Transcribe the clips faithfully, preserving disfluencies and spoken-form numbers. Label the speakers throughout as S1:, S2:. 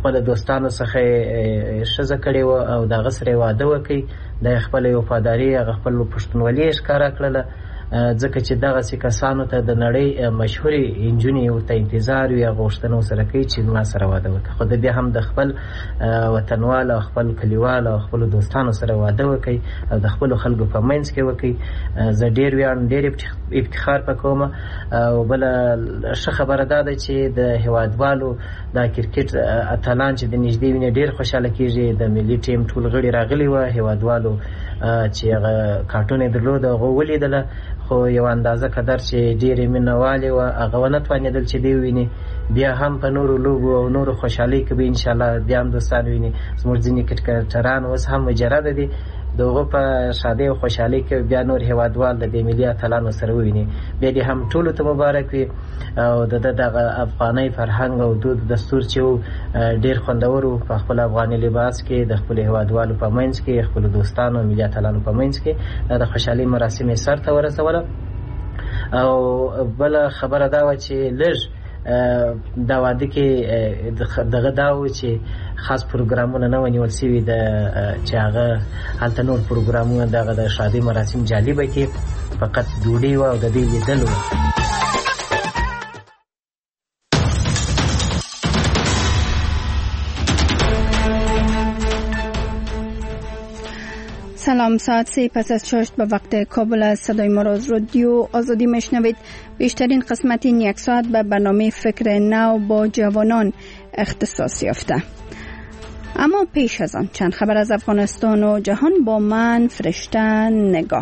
S1: خپل دوستانو څخه ښځه کړې وه او د هغه سره یې واده وکړي. د خپله وفاداري هغه خپل پښتونولي یې ښکاره کړله، ځکه چې دغسې کسانو ته د نړۍ مشهورې نجونې ورته انتظار وي، هغه غوښتنه ورسره کوي چې ما سره واده وکړي. خو د بیا هم د خپل وطنوال او خپل کلیوال او خپلو دوستانو سره واده وکړي او د خپلو خلکو په منځ کې وکړي. زه ډېر ویاړم، ډېر افتخار په کومه. او بله ښه خبره دا ده چې د هېوادوالو دا کرکټ اتلان چې د نږدې وینې ډېر خوشحاله کېږي. د ملي ټیم ټول غړي راغلي وه، هېوادوالو چې هغه کارټون یې درلود هغه ولیدله، خو یو اندازه قدر چې ډېرې مینه والې وه هغه ونه توانېدل چې دی وویني. بیا هم په نورو لوبو او نورو خوشحالۍ کې به انشاءالله بیا هم دوستان ویني. زموږ ځینې کرکټران اوس هم مجرده دي، د هغو په ښادۍ او خوشحالۍ کې بیا نور هېوادوال د دې ملي اتلانو سره وویني. بیا دې هم ټولو ته مبارک وي. او د ده دغه افغاني فرهنګ او دود دستور چې و ډېر خوندور و په خپل افغاني لباس کې، د خپلو هېوادوالو په منځ کې، خپلو دوستانو ملي اتلانو په منځ کې د خوشحالۍ مراسم یې سر ته ورسوله. او بله خبره دا وه چې لږ دا واده کې دغه دا و چې خاص پروګرامونه نه ونیول سوي، د چې هغه هلته نور پروګرامونه دغه د شادۍ مراسم جالبه کې فقط ډوډۍ وه او د دې لیدل وه.
S2: سلام، ساعت سه پس از شش به وقت کابل از صدای ما از رادیو آزادی میشنوید. بیشترین قسمت این یک ساعت به برنامه فکر نو با جوانان اختصاص یافته. اما پیش از آن چند خبر از افغانستان و جهان با من فرشته نگاه.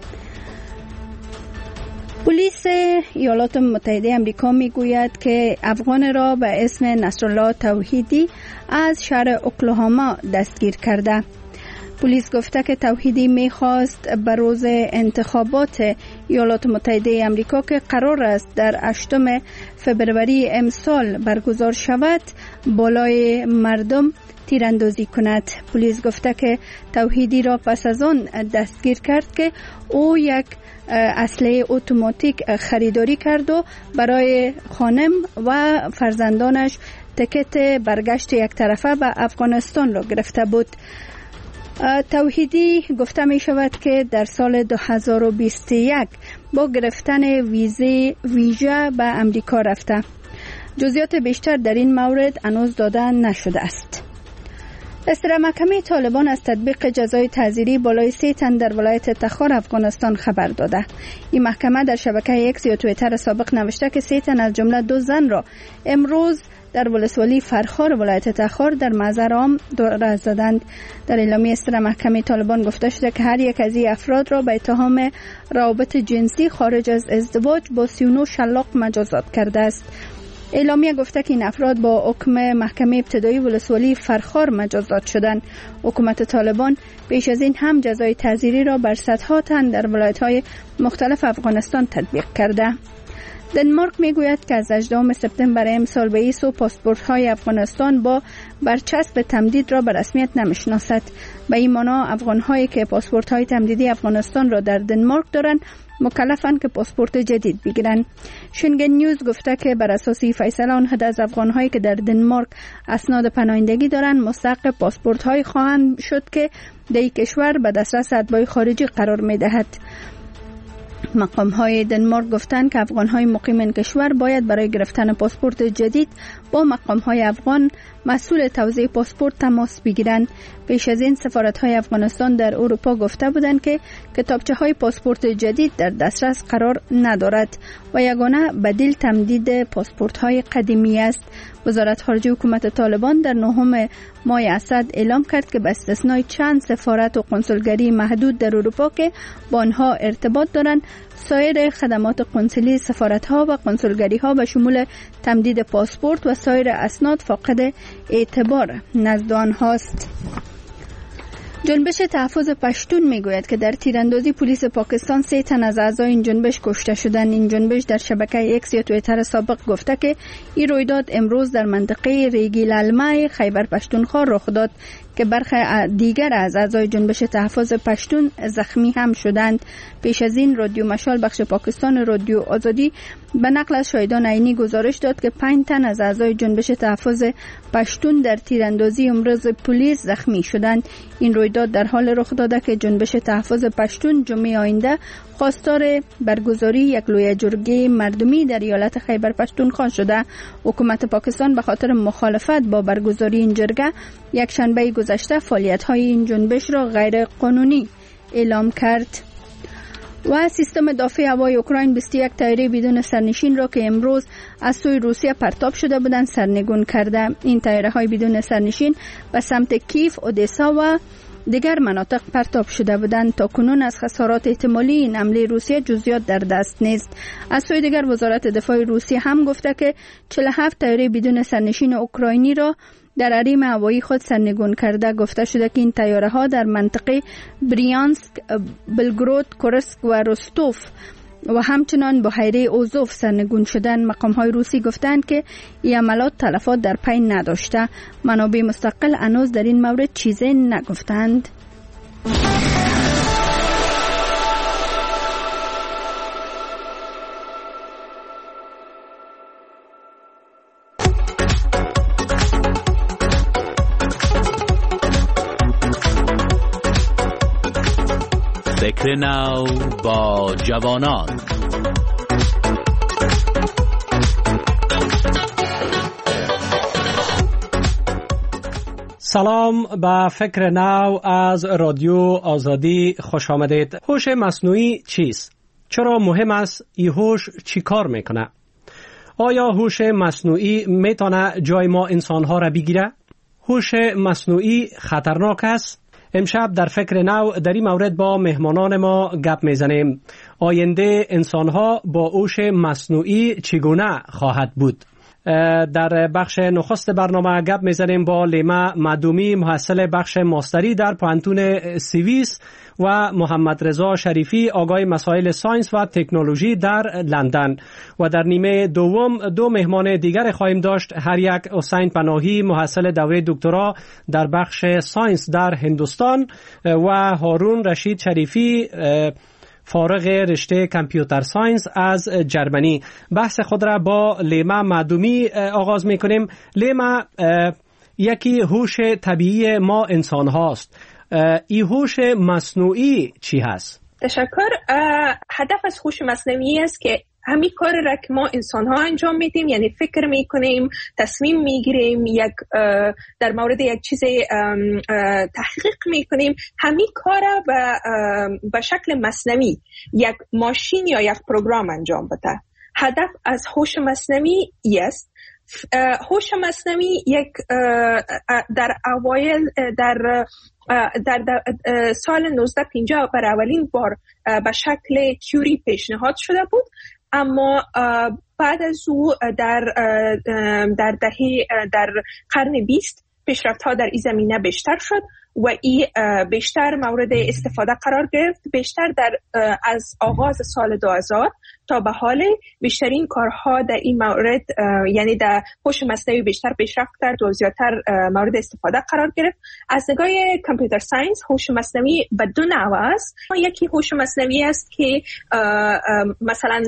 S2: پلیس ایالات متحده آمریکا میگوید که افغان را به اسم نصرالله توحیدی از شهر اوکلاهاما دستگیر کرده. پلیس گفته که توحیدی میخواست به روز انتخابات ایالات متحده آمریکا که قرار است در هشتم فبروری امسال برگزار شود بالای مردم تیراندازی کند. پلیس گفته که توحیدی را پس از آن دستگیر کرد که او یک اسلحه اتوماتیک خریداری کرد و برای خانم و فرزندانش تکت برگشت یک طرفه به افغانستان را گرفته بود. توحیدی گفته می شود که در سال دو هزار و بیست و یک با گرفتن ویزه ویژه به امریکا رفته. جزئیات بیشتر در این مورد هنوز داده نشده است. اصدر محکمه طالبان از تطبیق جزای تعزیری بالای سی تن در ولایت تخار افغانستان خبر داده. این محکمه در شبکه اکس یا توییتر سابق نوشته که سی تن از جمله دو زن را امروز در ولسوالی فرخار ولایت تخار در محضر عام دور زدند. در اعلامیه اصدر محکمه طالبان گفته شده که هر یک از این افراد را به اتهام روابط جنسی خارج از ازدواج با سی و نه شلاق مجازات کرده است. اعلامیه گفته که این افراد با حکم محکمه ابتدایی ولسوالی فرخار مجازات شدند. حکومت طالبان پیش از این هم جزای تعزیری را بر صدها تن در ولایت‌های مختلف افغانستان تطبیق کرده. دنمارک میگوید که از هجدهم سپتامبر امسال به ایسو پاسپورت‌های افغانستان با برچسب تمدید را به رسمیت نمیشناسد. به این معنا افغان‌هایی که پاسپورت‌های تمدیدی افغانستان را در دنمارک دارند مکلفند که پاسپورت جدید بگیرند. شنگن نیوز گفته که بر اساس فیصله آن از افغان‌هایی که در دنمارک اسناد پناهندگی دارند مستحق پاسپورت‌های خواهند شد که در این کشور به دسترس اتباع خارجی قرار می‌دهد. مقام‌های دنمارک گفتند که افغان‌های مقیم این کشور باید برای گرفتن پاسپورت جدید با مقام‌های افغان مسئول توزیع پاسپورت تماس بگیرند. پیش از این سفارت‌های افغانستان در اروپا گفته بودند که کتابچه‌های پاسپورت جدید در دسترس قرار ندارد و یگانه بدیل تمدید پاسپورت‌های قدیمی است. وزارت خارجه حکومت طالبان در نهم ماه اسد اعلام کرد که به استثنای چند سفارت و قنسولگری محدود در اروپا که با آنها ارتباط دارند، سایر خدمات قنسولی سفارت‌ها و قنسولگری‌ها به شمول تمدید پاسپورت و سایر اسناد فاقد اعتبار نزد آنهاست. جنبش تحفظ پشتون میگوید که در تیراندازی پلیس پاکستان سه تن از اعضای این جنبش کشته شدند. این جنبش در شبکه اکس یا توییتر سابق گفته که این رویداد امروز در منطقه ریگی لالمای خیبر پشتونخوا رخ داد که برخی دیگر از اعضای جنبش تحفظ پشتون زخمی هم شدند. پیش از این رادیو مشال بخش پاکستان رادیو آزادی به نقل از شاهدان عینی گزارش داد که پنج تن از اعضای جنبش تحفظ پشتون در تیراندازی امروز پلیس زخمی شدند. این رویداد در حال رخ داده که جنبش تحفظ پشتون جمعه آینده خواستار برگزاری یک لوی جرگه مردمی در ایالت خیبر پختونخوا شده. حکومت پاکستان به خاطر مخالفت با برگزاری این جرگه یک شنبه گذشته فعالیت‌های این جنبش را غیر قانونی اعلام کرد. و سیستم دفاع هوایی اوکراین بیست و یک طیاره بدون سرنشین را که امروز از سوی روسیه پرتاب شده بودند سرنگون کرده. این طیاره‌های بدون سرنشین به سمت کیف، اودسا و دیگر مناطق پرتاب شده بودند. تا کنون از خسارات احتمالی این حمله روسیه جزئیات در دست نیست. از سوی دیگر وزارت دفاع روسیه هم گفته که چهل و هفت طیاره بدون سرنشین اوکراینی را در حریم هوایی خود سرنگون کرده. گفته شده که این طیاره ها در منطقه بریانسک، بلگرود، کورسک و روستوف و همچنان بحیره اوزوف سرنگون شدن. مقام های روسی گفتند که این عملات تلفات در پی نداشته. منابع مستقل هنوز در این مورد چیزی نگفتند.
S3: فکر نو با جوانان.
S4: سلام، به فکر نو از رادیو آزادی خوش آمدید. هوش مصنوعی چیست؟ چرا مهم است این هوش چی کار میکنه؟ آیا هوش مصنوعی میتونه جای ما انسانها را بگیره؟ هوش مصنوعی خطرناک است؟ امشب در فکر نو در این مورد با مهمانان ما گپ میزنیم. آینده انسانها با هوش مصنوعی چگونه خواهد بود؟ در بخش نخست برنامه گپ میزنیم با لیما مدومی، محصل بخش ماستری در پوهنتون سوئیس و محمد رضا شریفی، آگاه مسائل ساینس و تکنولوژی در لندن. و در نیمه دوم دو مهمان دیگر خواهیم داشت. هر یک حسین پناهی، محصل دوره دکترا در بخش ساینس در هندوستان و هارون رشید شریفی، فارغ رشته کامپیوتر ساینس از جرمنی. بحث خود را با لیما مدومی آغاز میکنیم. لیما، یکی هوش طبیعی ما انسان هاست. این هوش مصنوعی چی هست؟
S5: تشکر. هدف از هوش مصنوعی است که همین کار را که ما انسان ها انجام میدیم، یعنی فکر میکنیم، تصمیم میگیریم، یک در مورد یک چیز تحقیق میکنیم، همین کار را به شکل مصنوعی یک ماشین یا یک پروگرام انجام بده. هدف از هوش مصنوعی است. هوش مصنوعی یک در اوایل در در, در سال نوزده پنجاه بر اولین بار به شکل تیوری پیشنهاد شده بود، اما بعد از او در در دهه در قرن بیست پیشرفت ها در این زمینه بیشتر شد و این بیشتر مورد استفاده قرار گرفت. بیشتر در از آغاز سال دو هزار تا به حال بیشترین کارها در این مورد، یعنی در هوش مصنوعی بیشتر پیشرفت کرد و زیادتر مورد استفاده قرار گرفت. از نگاه کامپیوتر ساینس هوش مصنوعی به دو نوع است. یکی هوش مصنوعی است که مثلا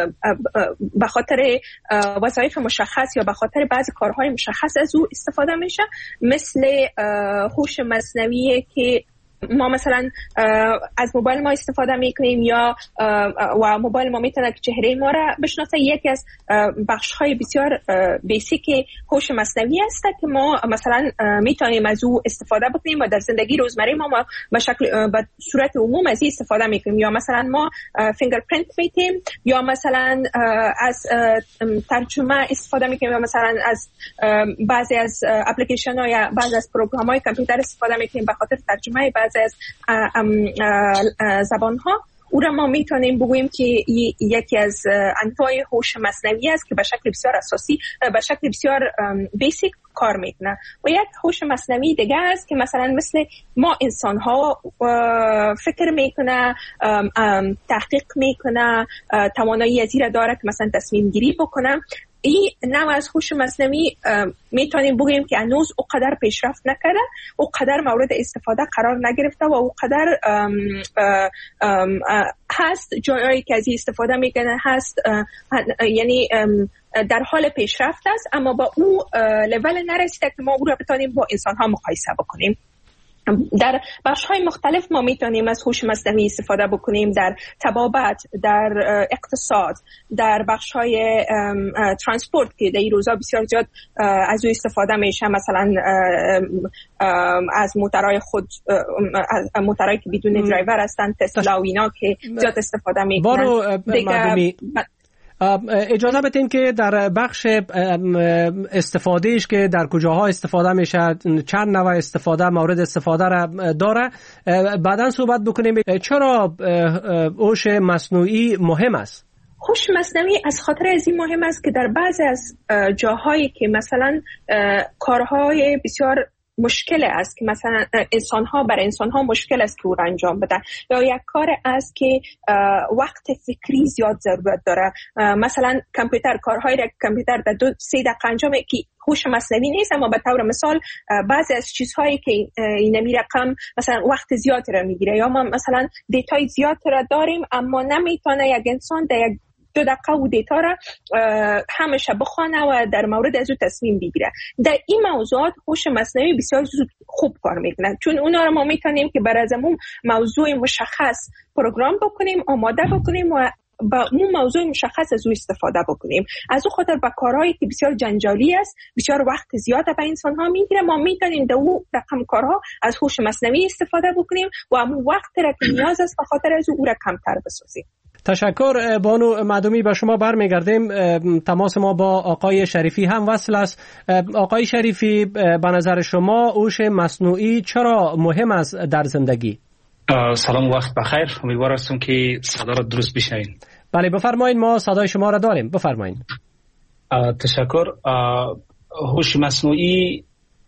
S5: به خاطر وظایف مشخص یا به خاطر بعضی کارهای مشخص از او استفاده میشه، مثل هوش مصنوعی که ما مثلا از موبایل ما استفاده میکنیم یا و موبایل ما میتونه چهره ما را بشناسه. یکی از بخش های بسیار بیسیک هوش مصنوعی است که ما مثلا میتونیم از او استفاده بکنیم و در زندگی روزمره ما, ما به شکل به صورت عموم از این استفاده میکنیم. یا مثلا ما فینگرپرینت میتیم، یا مثلا از ترجمه استفاده میکنیم، یا مثلا از بعضی از اپلیکیشن ها یا بعضی از پروگرام های کامپیوتر استفاده میکنیم به خاطر ترجمه بعضی از زبان ها. او را ما میتونیم بگوییم که یکی از انواع هوش مصنوعی است که به شکل بسیار اساسی، به شکل بسیار بیسیک کار میکنه. و یک هوش مصنوعی دیگه است که مثلا مثل ما انسان ها فکر میکنه، تحقیق میکنه، توانایی از این داره که مثلا تصمیم گیری بکنه. این نوع از هوش مصنوعی میتونیم بگیم که هنوز اونقدر پیشرفت نکرده، اونقدر مورد استفاده قرار نگرفته و اونقدر هست جایی که از این استفاده میکنه هست، یعنی در حال پیشرفت است، اما با اون لول نرسیده که ما او را بتونیم با انسان ها مقایسه بکنیم. در بخش های مختلف ما میتونیم از هوش مصنوعی استفاده بکنیم، در طبابت، در اقتصاد، در بخش های ترانسپورت که در این روزا بسیار زیاد از او استفاده میشه، مثلا از موترهای خود، از موترهایی که بدون درایور هستن، تسلا و اینا که زیاد استفاده میکنن. دیگه
S4: اجازه بدین که در بخش استفادهش که در کجاها استفاده میشه، چند نوع استفاده مورد استفاده را داره، بعداً صحبت بکنیم. چرا هوش مصنوعی مهم است؟
S5: هوش مصنوعی از خاطر از این مهم است که در بعضی از جاهایی که مثلا کارهای بسیار مشکل است که مثلا انسان ها برای انسان ها مشکل است که او را انجام بدن، یا یک کار است که وقت فکری زیاد ضرورت داره، مثلا کامپیوتر، کارهای را کامپیوتر در دو سه دقیقه انجامه که هوش مصنوعی نیست، اما به طور مثال بعضی از چیزهایی که این نمی رقم مثلا وقت زیاد را میگیره، یا ما مثلا دیتای زیاد را داریم اما نمیتونه یک انسان در یک دو دقیقه و دیتا را همیشه بخوانه و در مورد از او تصمیم بگیره. در این موضوعات هوش مصنوعی بسیار زود خوب کار میکنه، چون اونا را ما میتونیم که بر از اون موضوع مشخص پروگرام بکنیم، آماده بکنیم و با اون موضوع مشخص از او استفاده بکنیم. از او خاطر با کارهایی که بسیار جنجالی است، بسیار وقت زیاد به انسان ها میگیره، ما میتونیم در اون رقم کارها از هوش مصنوعی استفاده بکنیم و همون وقت را که نیاز است به خاطر از او را کمتر بسازیم.
S4: تشکر بانو معدومی. به شما برمیگردیم. تماس ما با آقای شریفی هم وصل است. آقای شریفی، به نظر شما هوش مصنوعی چرا مهم است در زندگی؟
S6: سلام، وقت بخیر. امیدوار هستم که صدا را درست بشنوین.
S4: بله بفرمایید، ما صدای شما را داریم، بفرمایید.
S6: تشکر. هوش مصنوعی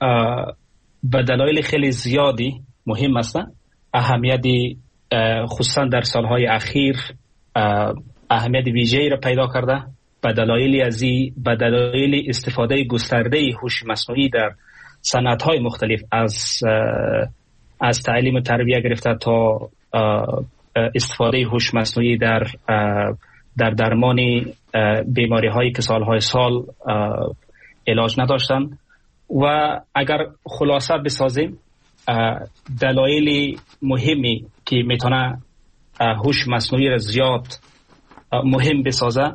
S6: به دلایل خیلی زیادی مهم است. اهمیتی خصوصا در سالهای اخیر اهمیت ویژه‌ای را پیدا کرده به دلایلی از این به دلایل استفاده گسترده هوش مصنوعی در صنعت‌های مختلف، از از تعلیم و تربیت گرفته تا استفاده هوش مصنوعی در در درمان بیماری‌هایی که سالهای سال علاج نداشتن. و اگر خلاصه بسازیم، دلایل مهمی که میتونه هوش مصنوعی را زیاد مهم بسازه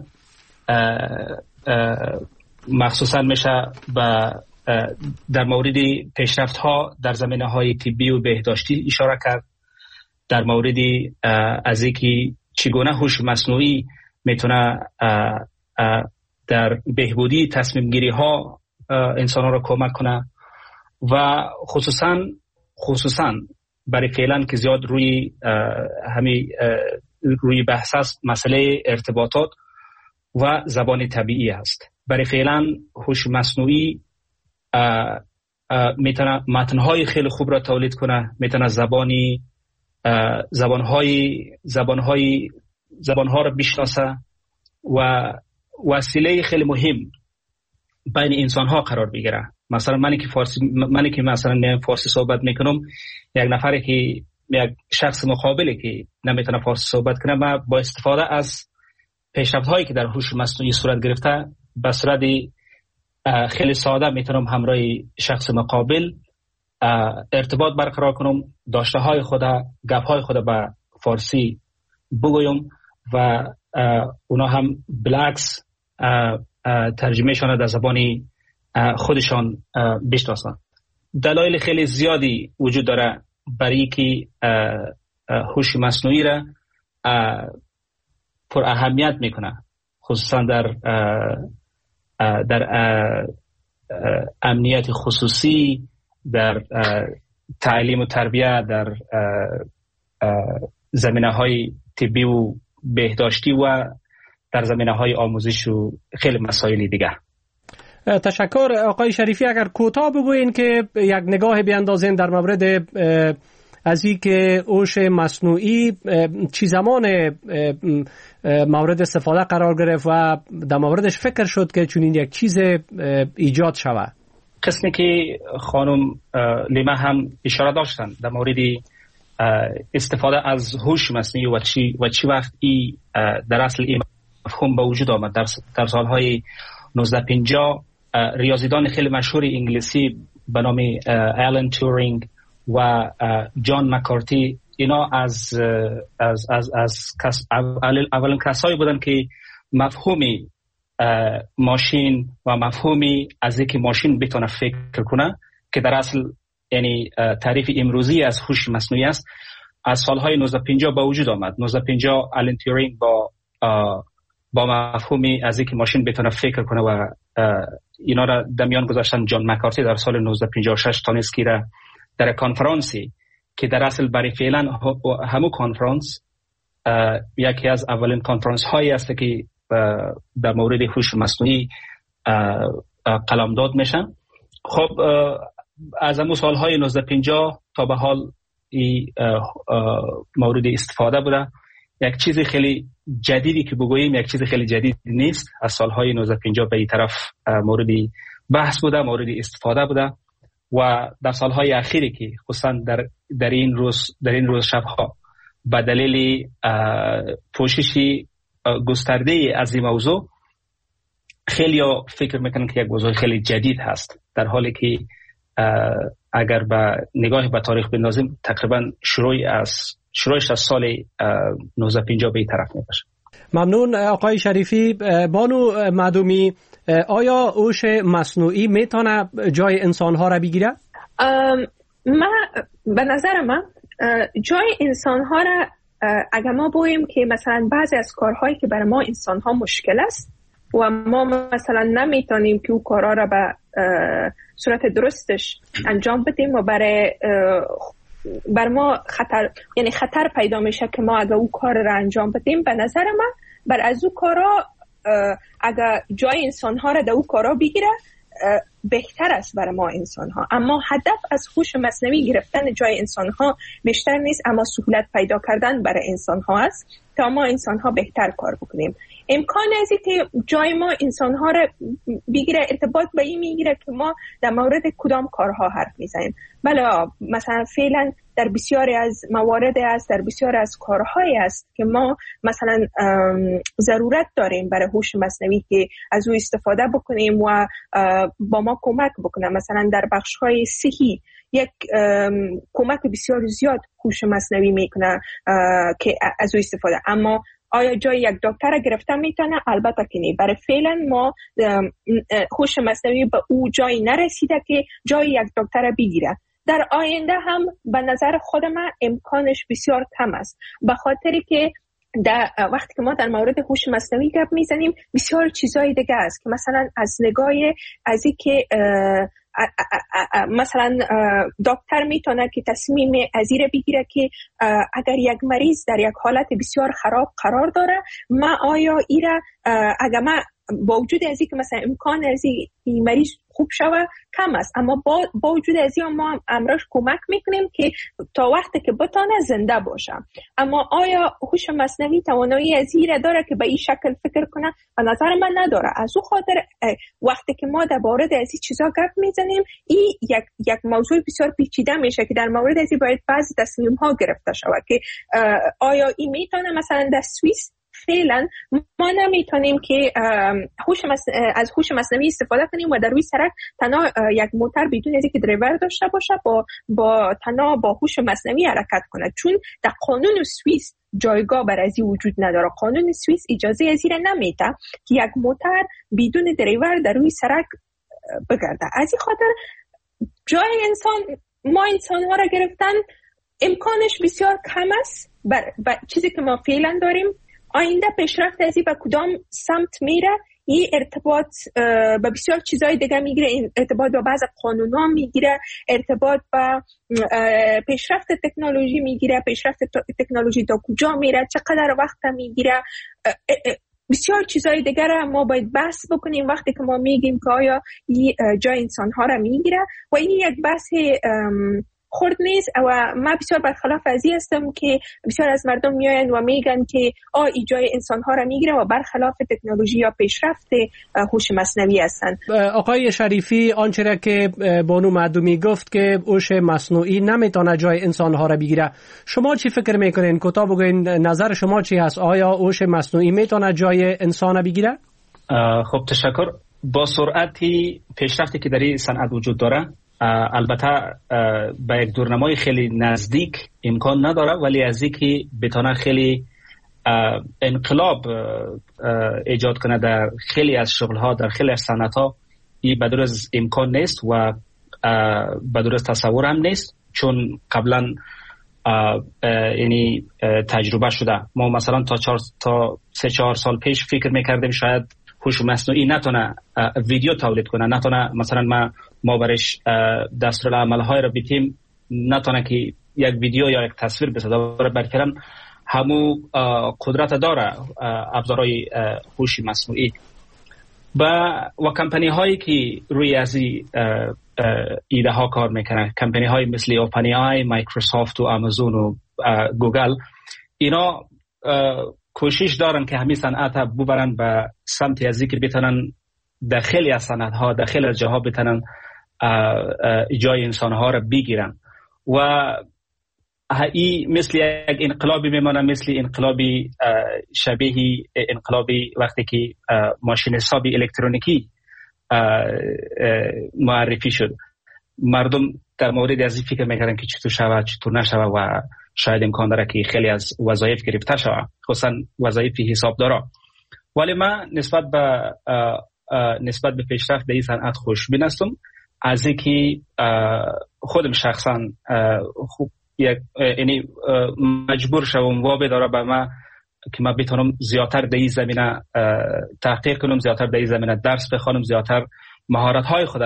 S6: مخصوصا میشه به در مورد پیشرفت ها در زمینه های طبی و بهداشتی اشاره کرد، در مورد از اینکه چگونه هوش مصنوعی میتونه در بهبودی تصمیم گیری ها انسان ها را کمک کنه، و خصوصا خصوصا برای فعلا که زیاد روی همین روی بحث است مسئله ارتباطات و زبان طبیعی است. برای فعلا هوش مصنوعی میتونه متن‌های خیلی خوب را تولید کنه، میتونه زبانی زبان‌های زبان‌های زبان‌ها را بشناسه و وسیله خیلی مهم بین انسان‌ها قرار بگیره. مثلا منی که فارسی منی که مثلا میام فارسی صحبت میکنم، یک نفری که یک شخص مقابلی که نمیتونه فارسی صحبت کنه، ما با استفاده از پیشرفت‌هایی که در هوش مصنوعی صورت گرفته به صورت خیلی ساده میتونم همراه شخص مقابل ارتباط برقرار کنم، داشته های خود، گپ های خود به فارسی بگویم و اونا هم بالعکس ترجمه شان در زبانی خودشان بشناسن. دلایل خیلی زیادی وجود داره برای که هوش مصنوعی را پر اهمیت میکنه، خصوصا در در امنیت خصوصی، در تعلیم و تربیت، در زمینه های طبی و بهداشتی و در زمینه های آموزش و خیلی مسائل دیگه.
S4: تشکر آقای شریفی. اگر کوتاه بگوین که یک نگاه بیاندازین در مورد از این که هوش مصنوعی چی زمان مورد استفاده قرار گرفت و در موردش فکر شد که چون این یک چیز ایجاد شود؟
S6: قسمی که خانم لیما هم اشاره داشتن در مورد استفاده از هوش مصنوعی و چی و چی وقت ای در اصل این مفهوم به وجود آمد. در در سالهای نوزده پنجاه ریاضیدان خیلی مشهور انگلیسی به نام آلن تورینگ و جان مکارتی، اینا از از از از کس اولین کسایی بودن که مفهومی ماشین و مفهومی از اینکه ماشین بتونه فکر کنه که در اصل یعنی تعریف امروزی از هوش مصنوعی است، از سالهای نوزده پنجاه به وجود آمد. نوزده پنجاه آلن تورینگ با با مفهومی از اینکه ماشین بتونه فکر کنه و اینا را در میان گذاشتن. جان مکارتی در سال نوزده پنجاه و شش تونست که در کنفرانسی که در اصل برای فعلا همون کنفرانس یکی از اولین کنفرانس هایی است که در مورد هوش مصنوعی قلمداد میشن. خب از همون سالهای نوزده پنجاه تا به حال این مورد استفاده بوده. یک چیز خیلی جدیدی که بگوییم یک چیز خیلی جدید نیست. از سالهای نوزده پنجاه به این طرف مورد بحث بوده، مورد استفاده بوده و در سالهای اخیری که خصوصا در در این روز در این روز شبها به دلیل پوششی گسترده از این موضوع خیلی ها فکر میکنن که یک موضوع خیلی جدید هست، در حالی که اگر به نگاه به تاریخ بندازیم تقریبا شروعی از شروعش از سال نوزده پنجاه به این طرف میباشه.
S4: ممنون آقای شریفی. بانو معدومی، آیا هوش مصنوعی میتونه جای انسان ها را بگیره؟
S5: ما به نظر من جای انسان ها را اگر ما بگوییم که مثلا بعضی از کارهایی که برای ما انسان ها مشکل است و ما مثلا نمیتونیم که او کارها را به صورت درستش انجام بدیم و برای بر ما خطر یعنی خطر پیدا میشه که ما اگر او کار را انجام بدیم، به نظر من بر از او کارا اگر جای انسان ها را در او کارا بگیره بهتر است برای ما انسان ها. اما هدف از هوش مصنوعی گرفتن جای انسان ها بیشتر نیست، اما سهولت پیدا کردن برای انسان ها است تا ما انسان ها بهتر کار بکنیم. امکان از که جای ما انسان ها را بگیره ارتباط به این میگیره که ما در مورد کدام کارها حرف میزنیم. بله مثلا فعلا در بسیاری از موارد است، در بسیاری از کارهایی است که ما مثلا ضرورت داریم برای هوش مصنوعی که از او استفاده بکنیم و با ما کمک بکنه. مثلا در بخش‌های صحی یک کمک بسیار زیاد هوش مصنوعی میکنه که از او استفاده. اما آیا جای یک دکتر گرفته میتونه؟ البته که نه. برای فعلا ما هوش مصنوعی به او جایی نرسیده که جای یک دکتر بگیره. در آینده هم به نظر خود من امکانش بسیار کم است، به خاطری که در وقتی که ما در مورد هوش مصنوعی گپ میزنیم بسیار چیزای دیگه است که مثلا از نگاه از این که مثلا دکتر میتونه که تصمیم ازیره بگیره که اگر یک مریض در یک حالت بسیار خراب قرار داره، ما آیا ایره اگر ما با وجود از این که مثلا امکان از این مریض خوب شوه کم است، اما با, با وجود از این ما امراش کمک میکنیم که تا وقتی که بتانه زنده باشه. اما آیا هوش مصنوعی توانایی از این داره که به این شکل فکر کنه؟ به نظر من نداره. از او خاطر وقتی که ما در مورد از این چیزا گپ میزنیم این یک یک موضوع بسیار پیچیده میشه که در مورد از این باید بعضی تصمیم ها گرفته شود که آیا این میتونه مثلا در سوئیس فعلا ما نمیتونیم که هوش از هوش مصنوعی استفاده کنیم و در روی سرک تنها یک موتور بدون از اینکه دریور داشته باشه با با تنها با هوش مصنوعی حرکت کنه، چون در قانون سوئیس جایگاه بر از این وجود نداره. قانون سوئیس اجازه از این نمیده که یک موتور بدون دریور در روی سرک بگرده. از این خاطر جای انسان ما انسان ها را گرفتن امکانش بسیار کم است بر, بر چیزی که ما فعلا داریم. آینده پیشرفت ازی به کدام سمت میره؟ این ارتباط به بسیار چیزای دیگه میگیره، ارتباط با بعض قانونا میگیره، ارتباط با پیشرفت تکنولوژی میگیره، پیشرفت تکنولوژی تا کجا میره، چقدر وقت میگیره، بسیار چیزای دیگه را ما باید بحث بکنیم وقتی که ما میگیم که آیا این جای انسان ها را میگیره. و این یک بحث خورد نیست. و من بسیار برخلاف ازی هستم که بسیار از مردم میاین و میگن که آ ای جای انسان ها را میگیره و برخلاف تکنولوژی یا پیشرفت هوش مصنوعی هستند.
S4: آقای شریفی، آنچه را که بانو معدومی گفت که هوش مصنوعی نمیتونه جای انسان ها را بگیره، شما چی فکر میکنین؟ کوتاه بگوین نظر شما چی هست؟ آیا هوش مصنوعی میتونه جای انسان را بگیره؟
S6: خب تشکر. با سرعتی پیشرفتی که در این صنعت وجود داره، البته به یک دورنمای خیلی نزدیک امکان نداره، ولی از اینکه بتونه خیلی انقلاب ایجاد کنه در خیلی از شغلها، در خیلی از صنعت‌ها، این بدون از امکان نیست و بدون از تصور هم نیست، چون قبلا یعنی تجربه شده. ما مثلا تا چهار تا سه چهار سال پیش فکر میکردیم شاید هوش مصنوعی نتونه ویدیو تولید کنه، نتونه مثلا ما ما برش دستورالعمل‌های را بیتیم، نتونه که یک ویدیو یا یک تصویر بسازه، بلکه همو قدرت داره ابزارهای هوش مصنوعی. و و کمپانی هایی که روی از ایده ها کار میکنن، کمپانی های مثل اوپن آی، مایکروسافت و آمازون و گوگل، اینا کوشش دارن که همین صنعت ببرن به سمت ازی که بتونن در خیلی از صنعت ها، در خیلی از جاها بتونن جای انسان ها را بگیرن. و این مثل یک انقلابی میمونه، مثل انقلابی شبیه انقلابی وقتی که ماشین حساب الکترونیکی معرفی شد. مردم در مورد از این فکر میکردن که چطور شود چطور نشود و شاید امکان داره که خیلی از وظایف گرفته شود، خصوصا وظایف حسابدارا. ولی من نسبت به نسبت به پیشرفت در این صنعت خوشبین هستم، از اینکه خودم شخصا خوب یک یعنی مجبور شوم و بداره به من که من بتونم زیادتر در این زمینه تحقیق کنم، زیادتر در این زمینه درس بخوانم، زیادتر مهارت های خود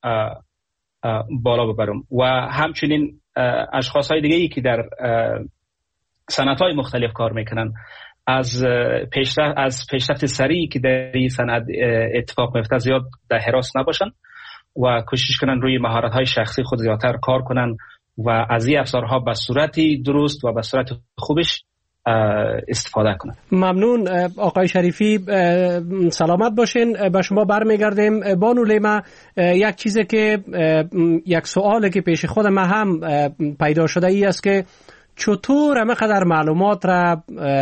S6: بالا ببرم. و همچنین اشخاص های دیگه ای که در صنعت های مختلف کار میکنن از پیشرفت از پیشرفت سریعی که در این صنعت اتفاق میفته زیاد در حراس نباشن و کوشش کنن روی مهارت های شخصی خود زیادتر کار کنن و از این افزارها به صورتی درست و به صورت خوبش استفاده کنن.
S4: ممنون آقای شریفی، سلامت باشین. به شما برمیگردیم. بانو لیما، یک چیزی که یک سوالی که پیش خود من هم پیدا شده ای است که چطور همقدر معلومات را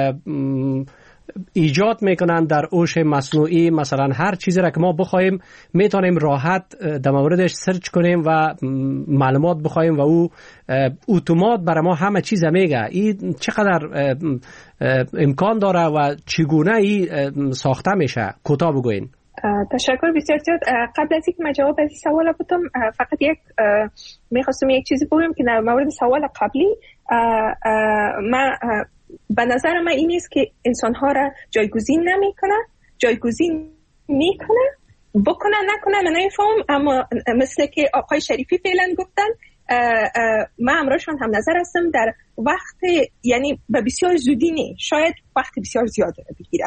S4: ایجاد میکنن در هوش مصنوعی؟ مثلا هر چیزی را که ما بخوایم میتونیم راحت در موردش سرچ کنیم و معلومات بخوایم و او اتومات برای ما همه چیز میگه. این چقدر امکان داره و چگونه این ساخته میشه؟ کوتاه بگوین.
S5: تشکر بسیار زیاد. قبل از اینکه من جواب از این سوال بدم، فقط یک میخواستم یک چیزی بگم که در مورد سوال قبلی، من به نظر من این است که انسان‌ها را جایگزین نمی‌کنه، جایگزین می‌کنه، بکنه نکنه من نمی‌فهم، اما مثل که آقای شریفی فعلا گفتن، من امروشون هم نظر هستم در وقت، یعنی به بسیار زودی نه، شاید وقت بسیار زیاد بگیره.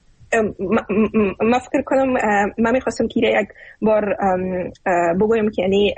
S5: من فکر کنم من می‌خواستم که یک بار بگویم که یعنی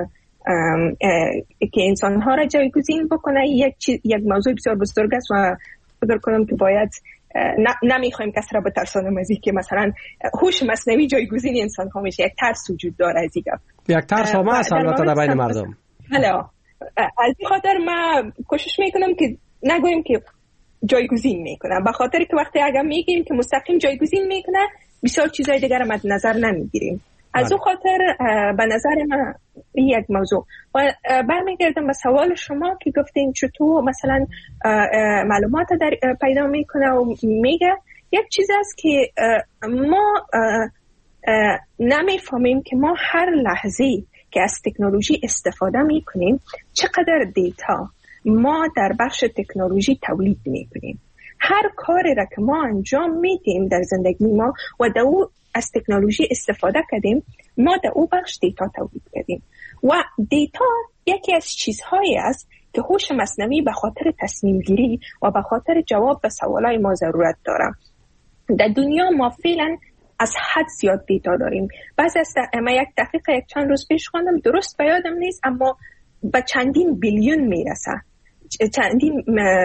S5: که انسان‌ها را جایگزین بکنه یک یک موضوع بسیار بزرگ است و فکر کنم که باید نمیخوایم کسی را بترسانیم از اینکه مثلا هوش مصنوعی جایگزین انسان‌ها میشه. یک ترس وجود داره از این گپ.
S4: یک ترس هم هست البته در بین مردم.
S5: بله، از این خاطر من کوشش میکنم که نگویم که جایگزین میکنه، به خاطر که وقتی اگر میگیم که مستقیم جایگزین میکنه بسیار چیزای دیگر مد نظر نمیگیریم. از اون خاطر به نظر من یک موضوع. و برمیگردم به سوال شما که گفتین چطور مثلا معلومات در پیدا میکنه و میگه. یک چیز است که ما نمیفهمیم که ما هر لحظه که از تکنولوژی استفاده میکنیم چقدر دیتا ما در بخش تکنولوژی تولید میکنیم. هر کاری را که ما انجام میدیم در زندگی ما و در او از تکنولوژی استفاده کردیم، ما در او بخش دیتا تولید کردیم و دیتا یکی از چیزهایی است که هوش مصنوعی به خاطر تصمیم گیری و به خاطر جواب به سوالای ما ضرورت داره. در دنیا ما فعلا از حد زیاد دیتا داریم. بعضی از ما یک دقیقه یک چند روز پیش خواندم، درست به یادم نیست، اما به چندین بیلیون میرسه، چندین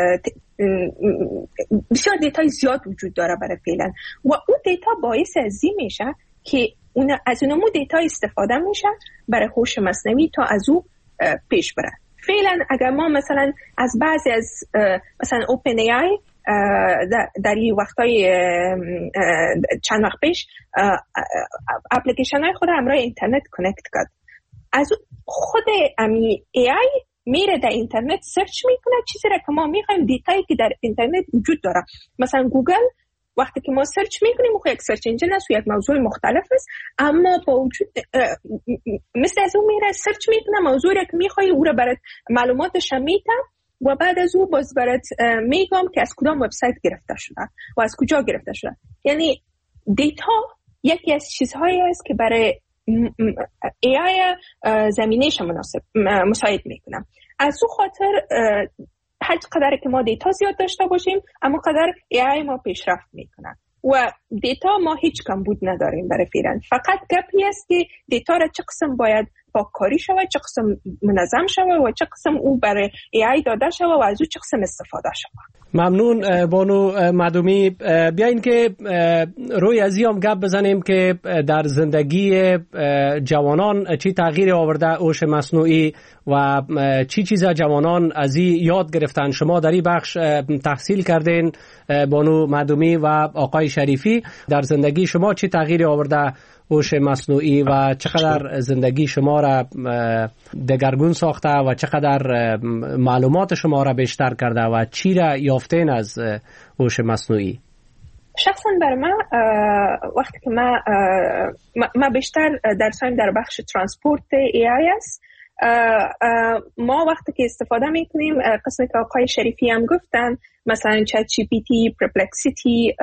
S5: بسیار دیتای زیاد وجود داره برای فعلا و اون دیتا باعث ازی میشه که اون از اونمو دیتا استفاده میشه برای هوش مصنوعی تا از او پیش بره. فعلا اگر ما مثلا از بعضی از مثلا اوپن ای آی در این وقتای چند وقت پیش اپلیکیشن های خود همراه اینترنت کانکت کرد، از خود امی ای آی میره در اینترنت سرچ میکنه چیزی را که ما میخوایم، دیتایی که در اینترنت وجود داره. مثلا گوگل وقتی که ما سرچ میکنیم خب یک سرچ انجین است و یک موضوع مختلف است، اما با وجود مثل از اون میره سرچ میکنه موضوعی که میخوای او را برات معلوماتش میده و بعد از او باز برات میگم که از کدام وبسایت گرفته شده و از کجا گرفته شده. یعنی دیتا یکی از چیزهایی است که برای ای آی زمینهش مناسب مساعد میکنه. از او خاطر هر قدر که ما دیتا زیاد داشته باشیم اما قدر ای آی ما پیشرفت میکنه و دیتا ما هیچ کمبود نداریم برای فعلا. فقط گپی است که دیتا را چه قسم باید پاککاری شود، چه قسم منظم شود و چه قسم او برای ای آی داده شود و از او چه قسم استفاده شود.
S4: ممنون بانو معدومی. بیاین که روی از هم گپ بزنیم که در زندگی جوانان چی تغییر آورده هوش مصنوعی و چی چیزا جوانان از این یاد گرفتن. شما در این بخش تحصیل کردین بانو معدومی و آقای شریفی، در زندگی شما چی تغییر آورده هوش مصنوعی و چقدر زندگی شما را دگرگون ساخته و چقدر معلومات شما را بیشتر کرده و چی را یافتین از هوش مصنوعی؟
S5: شخصا بر من وقتی که ما ما بیشتر درسایم در بخش ترانسپورت ای آی است، ما وقتی که استفاده میکنیم قسمی که آقای شریفی هم گفتن مثلا چت جی پی تی، پرپلکسیتی،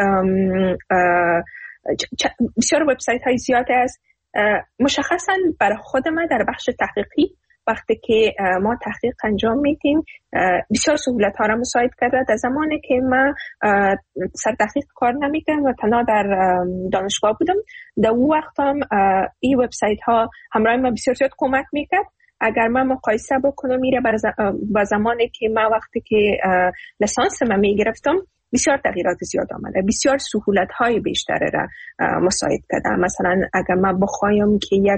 S5: بسیار وبسایت های زیاد است. مشخصا برای خود ما در بخش تحقیقی وقتی که ما تحقیق انجام میدیم بسیار سهولت ها را مساعد کرده. در زمانی که ما سر تحقیق کار نمیکردم و تنها در دانشگاه بودم، در اون وقت هم این وبسایت ها همراه ما بسیار زیاد کمک میکرد. اگر من مقایسه بکنم میره با زمانی که ما وقتی که لیسانس من میگرفتم بسیار تغییرات زیاد آمده، بسیار سهولت های بیشتر را مساعد کرده. مثلا اگر من بخوایم که یک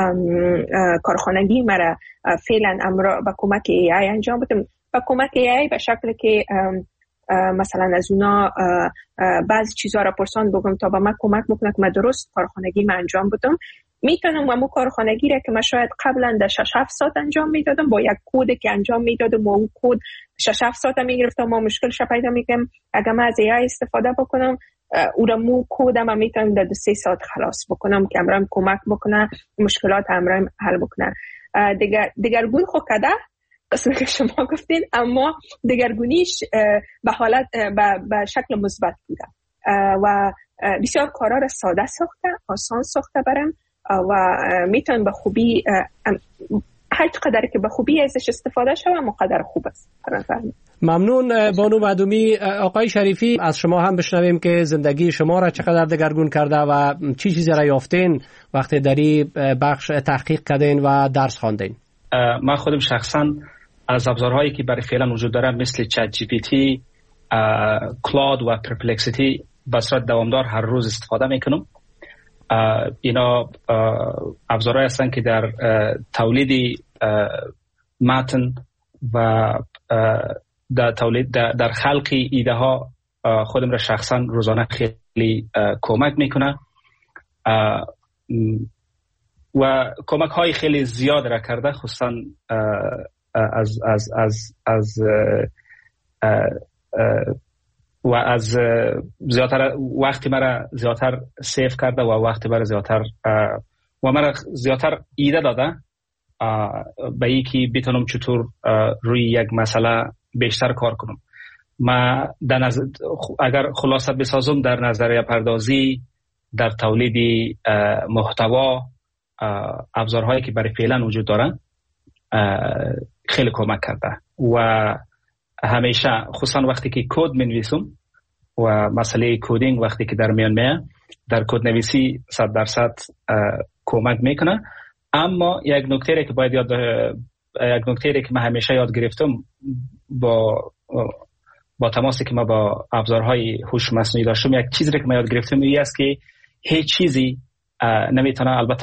S5: کارخانگی مرا فعلا امرا با کمک ای آی انجام بدم، با کمک ای آی به شکل که مثلا از اونا بعضی چیزها را پرسان بگم تا با من کمک بکنه که من درست کارخانگی من انجام بدم، میتونم همون کارخانگی را که من شاید قبلا در شش هفت ساعت انجام میدادم با یک کد که انجام میدادم و اون کد شش هفت ساعت میگرفتم، ما مشکل شو پیدا میکنم. اگر من از ای آی استفاده بکنم او را مو کدم میتونم در دو سه ساعت خلاص بکنم که امرام کمک بکنه مشکلات امرام حل بکنه. دیگر دیگرگون خو کده قسمی که شما گفتین، اما دیگرگونیش به حالت به شکل مثبت بوده و بسیار کارا را ساده ساخته، آسان ساخته برام و میتونم به خوبی هر قدر که به خوبی ازش استفاده شوم مقدر خوب است.
S4: ممنون بانو معدومی. آقای شریفی از شما هم بشنویم که زندگی شما را چقدر دگرگون کرده و چی چیزی را یافتین وقتی در این بخش تحقیق کردین و درس خواندین.
S6: من خودم شخصا از ابزارهایی که برای فعلا وجود داره مثل چت جی پی تی، کلاود و پرپلکسیتی به صورت دوامدار هر روز استفاده میکنم. اینا ابزارهایی هستن که در تولید متن و در تولید در خلق ایده ها خودم را شخصا روزانه خیلی کمک میکنه و کمک های خیلی زیاد را کرده، خصوصا از از از از و از زیادتر وقتی مرا زیادتر سیف کرده و وقتی مرا زیادتر و مرا زیادتر ایده داده به ای که بتونم چطور روی یک مسئله بیشتر کار کنم. ما در نظر اگر خلاصه بسازم در نظریه پردازی، در تولید محتوا، ابزارهایی که برای فعلا وجود دارن خیلی کمک کرده و همیشه خصوصا وقتی که کد می‌نویسم و مسئله کدینگ وقتی که در میان میاد در کد نویسی صد درصد کمک میکنه. اما یک نکته که باید یاد یک نکته که من همیشه یاد گرفتم با با تماسی که ما با ابزارهای هوش مصنوعی داشتم، یک چیزی که من یاد گرفتم این است که هیچ چیزی نمیتونه، البته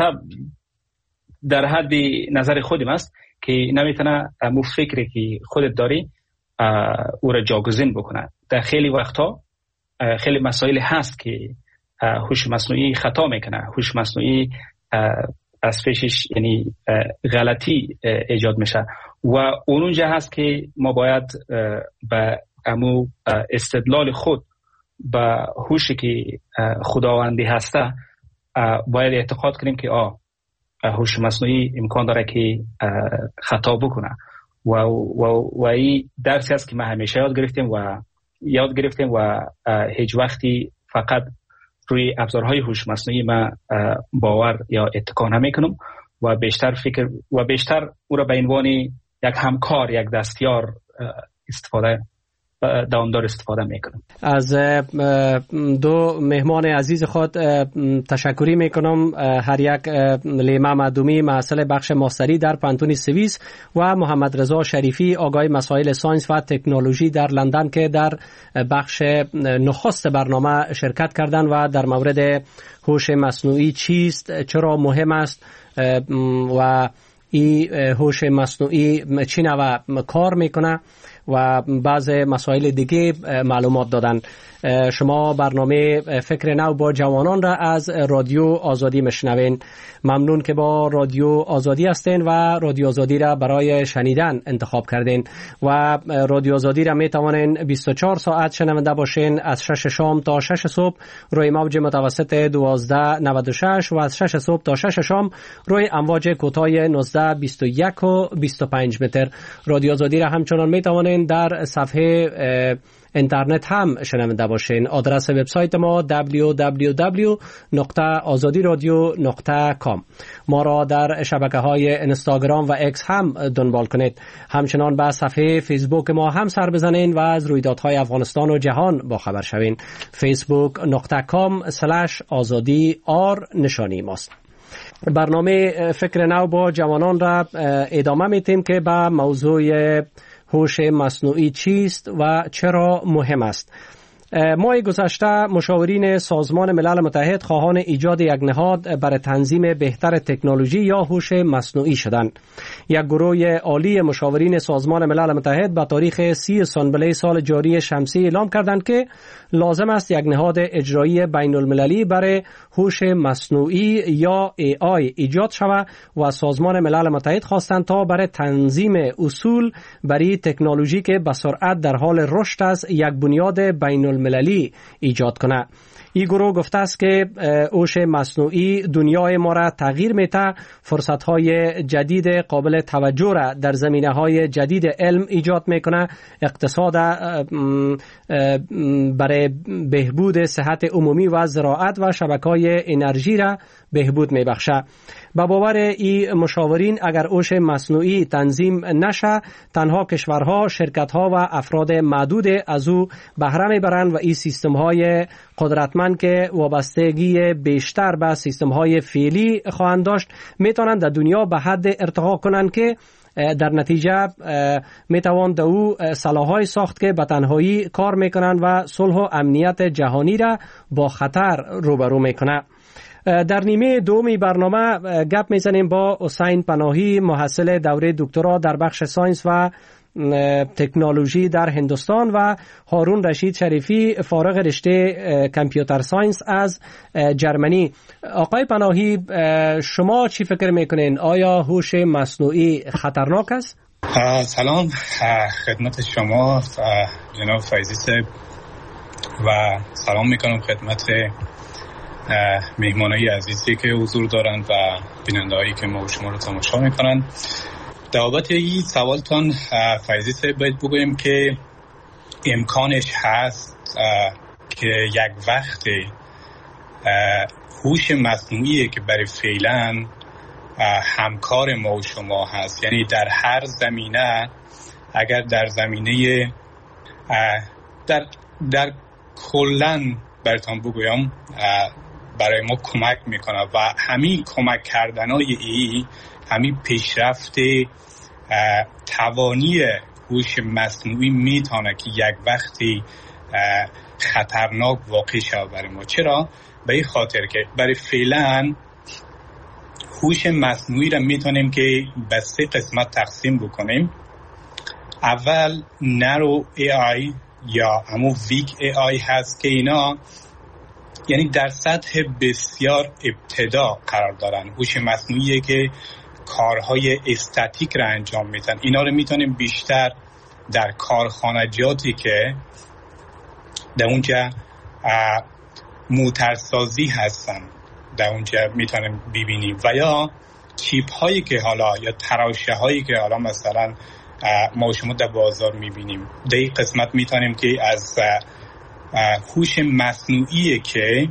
S6: در حد نظر خودم است که نمیتونه مو فکری که خودت داری او را جاگزین بکنه. در خیلی وقتا خیلی مسائل هست که هوش مصنوعی خطا میکنه، هوش مصنوعی از پیشش یعنی غلطی ایجاد میشه و اونجا هست که ما باید به امو استدلال خود به هوشی که خداوندی هسته باید اعتقاد کنیم که آه هوش مصنوعی امکان داره که خطا بکنه و و و این درسی است که ما همیشه یاد گرفتیم و یاد گرفتیم و هیچ وقتی فقط روی ابزارهای هوش مصنوعی ما باور یا اتکا نمیکنم و بیشتر فکر و بیشتر او را به عنوان یک همکار، یک دستیار استفاده دامدار استفاده میکنم.
S4: از دو مهمان عزیز خود تشکری میکنم، هر یک لیما مدومی مسئله بخش ماستری در پانتون سوئیس و محمد رضا شریفی آگاه مسائل ساینس و تکنولوژی در لندن که در بخش نخست برنامه شرکت کردند و در مورد هوش مصنوعی چیست، چرا مهم است و این هوش مصنوعی چی نوع کار میکنه و بعض مسائل دیگه معلومات دادن. شما برنامه فکر نو با جوانان را از رادیو آزادی مشنوین. ممنون که با رادیو آزادی هستین و رادیو آزادی را برای شنیدن انتخاب کردین و رادیو آزادی را می توانین بیست و چهار ساعت شنونده باشین از شش شام تا شش صبح روی موج متوسط دوازده نود و شش و از شش صبح تا شش شام روی امواج کوتاه نوزده بیست و یک و بیست و پنج متر. رادیو آزادی را همچنان می توانین در صفحه اینترنت هم شنونده باشین. آدرس وبسایت ما دبلیو دبلیو دبلیو نقطه آزادی رادیو نقطه کام. ما را در شبکه‌های اینستاگرام و اکس هم دنبال کنید. همچنان به صفحه فیسبوک ما هم سر بزنین و از رویدادهای افغانستان و جهان با خبر شوین. فیسبوک نقطه کام سلش آزادی آر نشانی ماست. برنامه فکر نو با جوانان را ادامه میتیم که به موضوع هوش مصنوعی چیست و چرا مهم است. ماه گذشته مشاورین سازمان ملل متحد خواهان ایجاد یک نهاد برای تنظیم بهتر تکنولوژی یا هوش مصنوعی شدند. یک گروه عالی مشاورین سازمان ملل متحد به تاریخ سی سانبله سال جاری شمسی اعلام کردند که لازم است یک نهاد اجرایی بین المللی برای هوش مصنوعی یا ای آی ایجاد شود و سازمان ملل متحد خواستند تا برای تنظیم اصول برای تکنولوژی که به سرعت در حال رشد است یک بنیاد بین المللی ایجاد کنه. این گروه گفته است که هوش مصنوعی دنیای ما را تغییر میده، فرصت‌های جدید قابل توجه را در زمینه‌های جدید علم ایجاد میکنه، اقتصاد برای بهبود صحت عمومی و زراعت و شبکه‌های انرژی را بهبود میبخشه. با باور این مشاورین اگر هوش مصنوعی تنظیم نشه، تنها کشورها، شرکت‌ها و افراد معدود از او بهره میبرند و این سیستم‌های قدرتمند که وابستگی بیشتر به سیستم‌های فعلی خواهند داشت میتوانند در دنیا به حد ارتقا کنند که در نتیجه میتوان او سلاح‌های ساخت که به تنهایی کار میکنند و صلح و امنیت جهانی را با خطر روبرو میکنه. در نیمه دومی برنامه گپ میزنیم با حسین پناهی، محصل دوره دکترا در بخش ساینس و تکنولوژی در هندوستان و هارون رشید شریفی فارغ رشته کامپیوتر ساینس از جرمنی. آقای پناهی، شما چی فکر میکنین؟ آیا هوش مصنوعی خطرناک است؟
S7: سلام خدمت شما جناب فیضی صاحب و سلام میکنم خدمت مهمانای عزیزی که حضور دارند و بیننده‌هایی که ما و شما رو تماشا میکنند. در بابت این سوالتان فیضی صاحب باید بگویم که امکانش هست که یک وقت هوش مصنوعی که برای فعلا همکار ما و شما هست، یعنی در هر زمینه، اگر در زمینه در در کلن براتون بگویم برای ما کمک میکنه و همین کمک کردنای ای همین پیشرفت توانی هوش مصنوعی میتونه که یک وقتی خطرناک واقع شود برای ما. چرا؟ به این خاطر که برای فعلا هوش مصنوعی را میتونیم که به سه قسمت تقسیم بکنیم. اول نرو ای آی یا همون ویک ای آی هست که اینا یعنی در سطح بسیار ابتدا قرار دارن. هوش مصنوعیه که کارهای استاتیک را انجام میدن. اینا رو میتونیم بیشتر در کارخانجاتی که در اونجا موترسازی هستن در اونجا میتونیم ببینیم، و یا چیپ هایی که حالا یا تراشه هایی که حالا مثلا ما شما در بازار میبینیم. در این قسمت میتونیم که از هوش مصنوعی که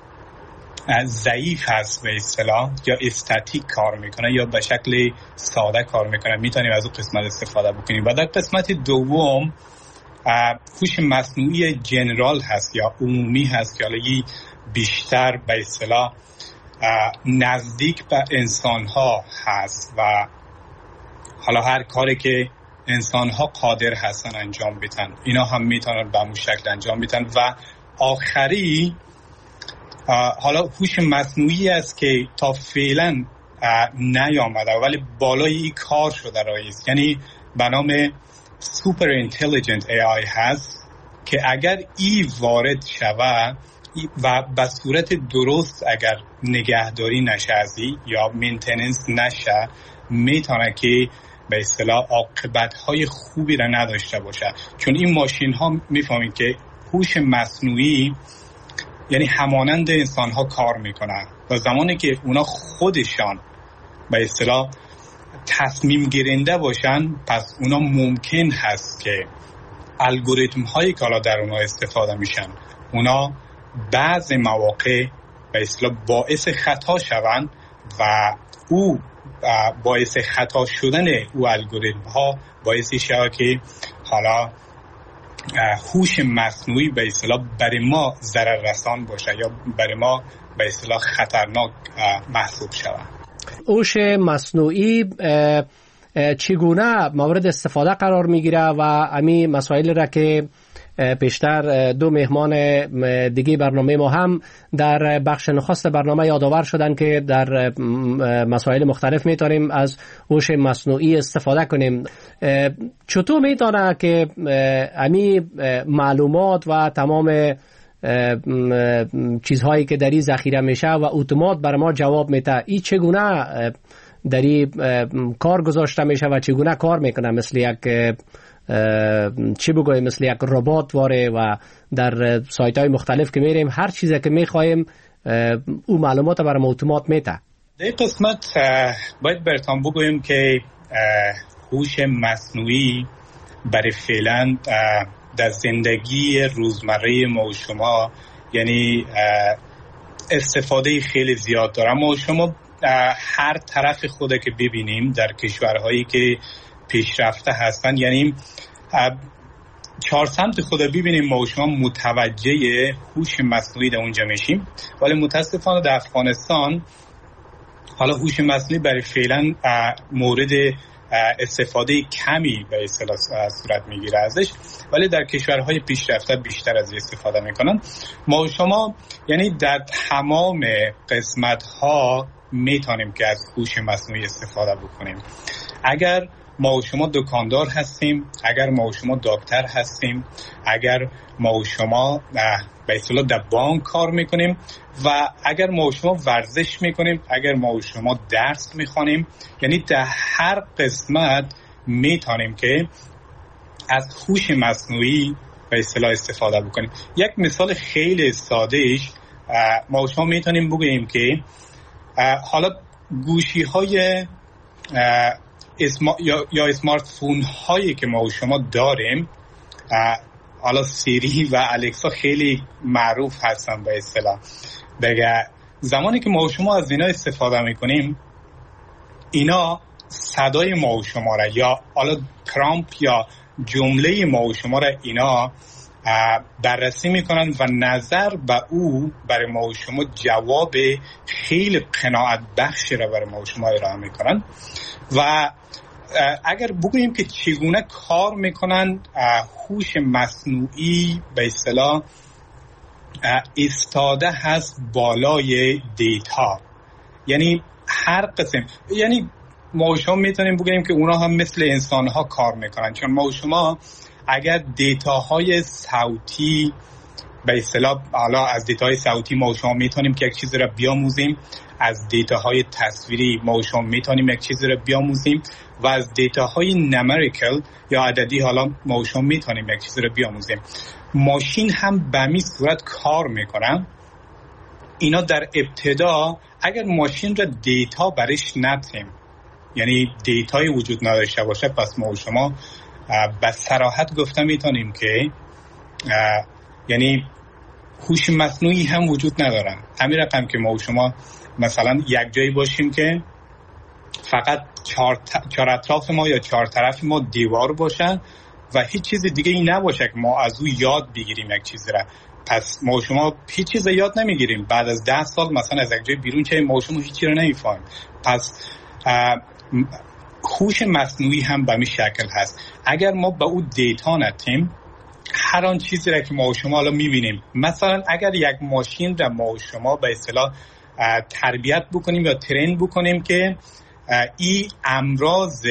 S7: ضعیف هست به اصطلاح یا استاتیک کار میکنه یا به شکل ساده کار میکنه میتونیم از اون قسمت استفاده بکنیم. و در قسمت دوم هوش مصنوعی جنرال هست یا عمومی هست که حالا بیشتر به اصطلاح نزدیک به انسان ها هست و حالا هر کاری که انسان ها قادر هستن انجام بدن اینا هم میتونن به همون شکل انجام بدن. و آخری حالا هوش مصنوعی است که تا فعلا نیامده ولی بالای این کار شده رایست، یعنی به نام سوپر اینتلیجنت ای آی هست که اگر ای وارد شود و به صورت درست اگر نگهداری نشه ازی یا مینتیننس نشه میتونه که به اصطلاح عاقبت‌های خوبی را نداشته باشه. چون این ماشین ها میفهمید که هوش مصنوعی یعنی همانند انسان ها کار میکنن و زمانی که اونا خودشان به اصطلاح تصمیم گیرنده باشن پس اونا ممکن هست که الگوریتم هایی که حالا در اونا استفاده میشن اونا بعض مواقع به اصطلاح باعث خطا شوند و او باعث خطا شدن او الگوریتم ها باعث شود که حالا هوش مصنوعی به اصطلاح برای ما ضرر رسان باشه یا برای ما به اصطلاح خطرناک محسوب شود.
S4: هوش مصنوعی چگونه مورد استفاده قرار میگیره و امی مسائل را که پیشتر دو مهمان دیگه برنامه ما هم در بخش نخست برنامه یادآور شدن که در مسائل مختلف میتونیم از هوش مصنوعی استفاده کنیم. چطور میتونه که امی معلومات و تمام چیزهایی که در این ذخیره میشه و اتومات بر ما جواب میده، این چگونه در این کار گذاشته میشه و چگونه کار میکنه؟ مثل یک چی بگویم مثل یک ربات واره و در سایت های مختلف که میریم هر چیزی که میخوایم او معلومات برای اتومات میده.
S7: در این قسمت باید براتون بگویم که هوش مصنوعی برای فعلا در زندگی روزمره ما و شما یعنی استفاده خیلی زیاد داره. ما و شما هر طرف خوده که ببینیم در کشورهایی که پیشرفته هستن یعنی چهار سمت خود ببینیم ما و شما متوجه هوش مصنوعی در اونجا میشیم، ولی متاسفانه در افغانستان حالا هوش مصنوعی برای فعلا مورد استفاده کمی به اصطلاح صورت میگیره ازش، ولی در کشورهای پیشرفته بیشتر از استفاده میکنن. ما و شما یعنی در تمام قسمت ها میتونیم که از هوش مصنوعی استفاده بکنیم. اگر ما و شما دکاندار هستیم، اگر ما و شما دکتر هستیم، اگر ما و شما به اصطلاح در بانک کار میکنیم و اگر ما و شما ورزش میکنیم، اگر ما و شما درس میخوانیم، یعنی در هر قسمت میتونیم که از هوش مصنوعی به اصطلاح استفاده بکنیم. یک مثال خیلی سادهش ما و شما میتونیم بگوییم که حالا گوشی های اسما... یا... یا اسمارت فون هایی که ما و شما داریم، حالا سیری و الکسا خیلی معروف هستن به اصطلاح. دیگه زمانی که ما و شما از اینا استفاده میکنیم اینا صدای ما و شما را یا حالا پرامپ یا جمله ما و شما را اینا بررسی میکنن و نظر به او برای ما و شما جواب خیلی قناعت بخشی را برای ما و شما ارائه میکنن. و اگر بگوییم که چگونه کار میکنن هوش مصنوعی به اصطلاح استاده هست بالای دیتا، یعنی هر قسم، یعنی ما و شما میتونیم بگیم که اونا هم مثل انسان ها کار میکنن، چون ما و شما اگر دیتاهای صوتی به اصطلاح، حالا از دیتاهای صوتی ما و شما میتونیم که یک چیز را بیاموزیم، از دیتاهای تصویری ما و شما میتونیم یک چیز را بیاموزیم و از دیتاهای نمریکل یا عددی حالا ما و شما میتونیم یک چیز را بیاموزیم. ماشین هم به همین صورت کار میکنن. اینا در ابتدا اگر ماشین را دیتا برش ندیم، یعنی دیتای وجود نداشته باشه، پس ما و شما به صراحت گفته میتونیم که یعنی هوش مصنوعی هم وجود ندارن. همین رقم که ما و شما مثلا یک جایی باشیم که فقط چهار, چهار اطراف ما یا چهار طرف ما دیوار باشن و هیچ چیز دیگه ای نباشه که ما از او یاد بگیریم یک چیز را، پس ما و شما هیچ چیز یاد نمیگیریم. بعد از ده سال مثلا از یک جای بیرون چه ما و شما هیچ چیز را نمیفهمیم. پس هوش مصنوعی هم به این شکل هست. اگر ما به او دیتا ندیم، هر آن چیزی را که ما و شما الان میبینیم، مثلا اگر یک ماشین را ما و شما به اصطلاح تربیت بکنیم یا ترین بکنیم که این امراض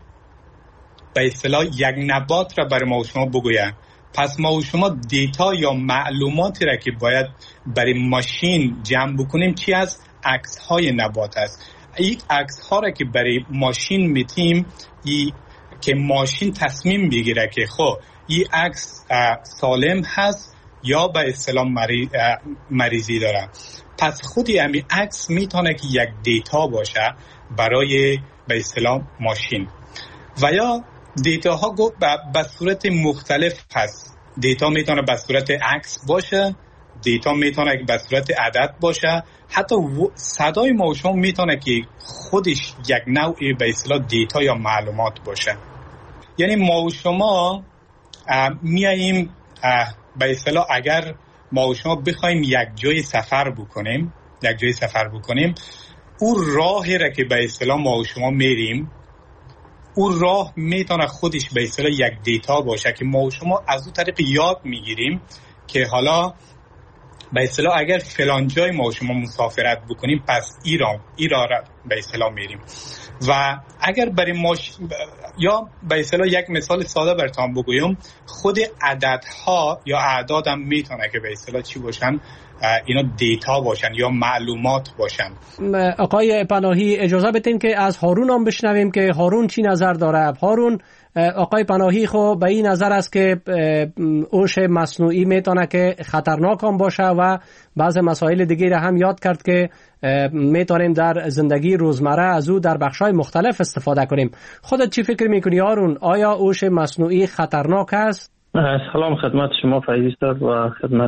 S7: به اصطلاح یک نبات را برای ما و شما بگوید، پس ما و شما دیتا یا معلوماتی را که باید برای ماشین جمع بکنیم چی از عکس های نبات است. این عکس ها را که برای ماشین میتیم، ای که ماشین تصمیم بگیره که خب این عکس سالم هست یا به اصطلاح مریضی داره، پس خودی همین عکس میتونه که یک دیتا باشه برای به اصطلاح ماشین. و یا دیتا ها به صورت مختلف هست. دیتا میتونه به صورت عکس باشه، دیتا میتونه که به صورت عدد باشه، حتی صدای ما و شما میتونه که خودش یک نوعی به اصطلاح دیتا یا معلومات باشه. یعنی ما و شما میاییم به اصطلاح اگر ما و شما بخوایم یک جای سفر بکنیم، یک جای سفر بکنیم، اون راهی را که به اصطلاح ما و شما میریم، اون راه میتونه خودش به اصطلاح یک دیتا باشه که ما و شما از اون طریق یاد میگیریم که حالا به اصطلاح اگر فلان جای ما و شما مسافرت بکنیم، پس ایران ایران را به اصطلاح میریم. و اگر برای ماش... یا به اصطلاح یک مثال ساده براتون بگویم، خود عددها یا اعداد هم میتونه که به اصطلاح چی باشن، اینا دیتا باشن یا معلومات باشن.
S4: آقای پناهی اجازه بدین که از هارون هم بشنویم که هارون چی نظر داره. هارون، آقای پناهی خب به این نظر است که هوش مصنوعی میتونه که خطرناک هم باشه و بعض مسائل دیگه را هم یاد کرد که میتونیم در زندگی روزمره از او در بخشای مختلف استفاده کنیم. خودت چی فکر میکنی هارون؟ آیا هوش مصنوعی خطرناک است؟
S8: سلام خدمت شما فیض صاحب و خدمت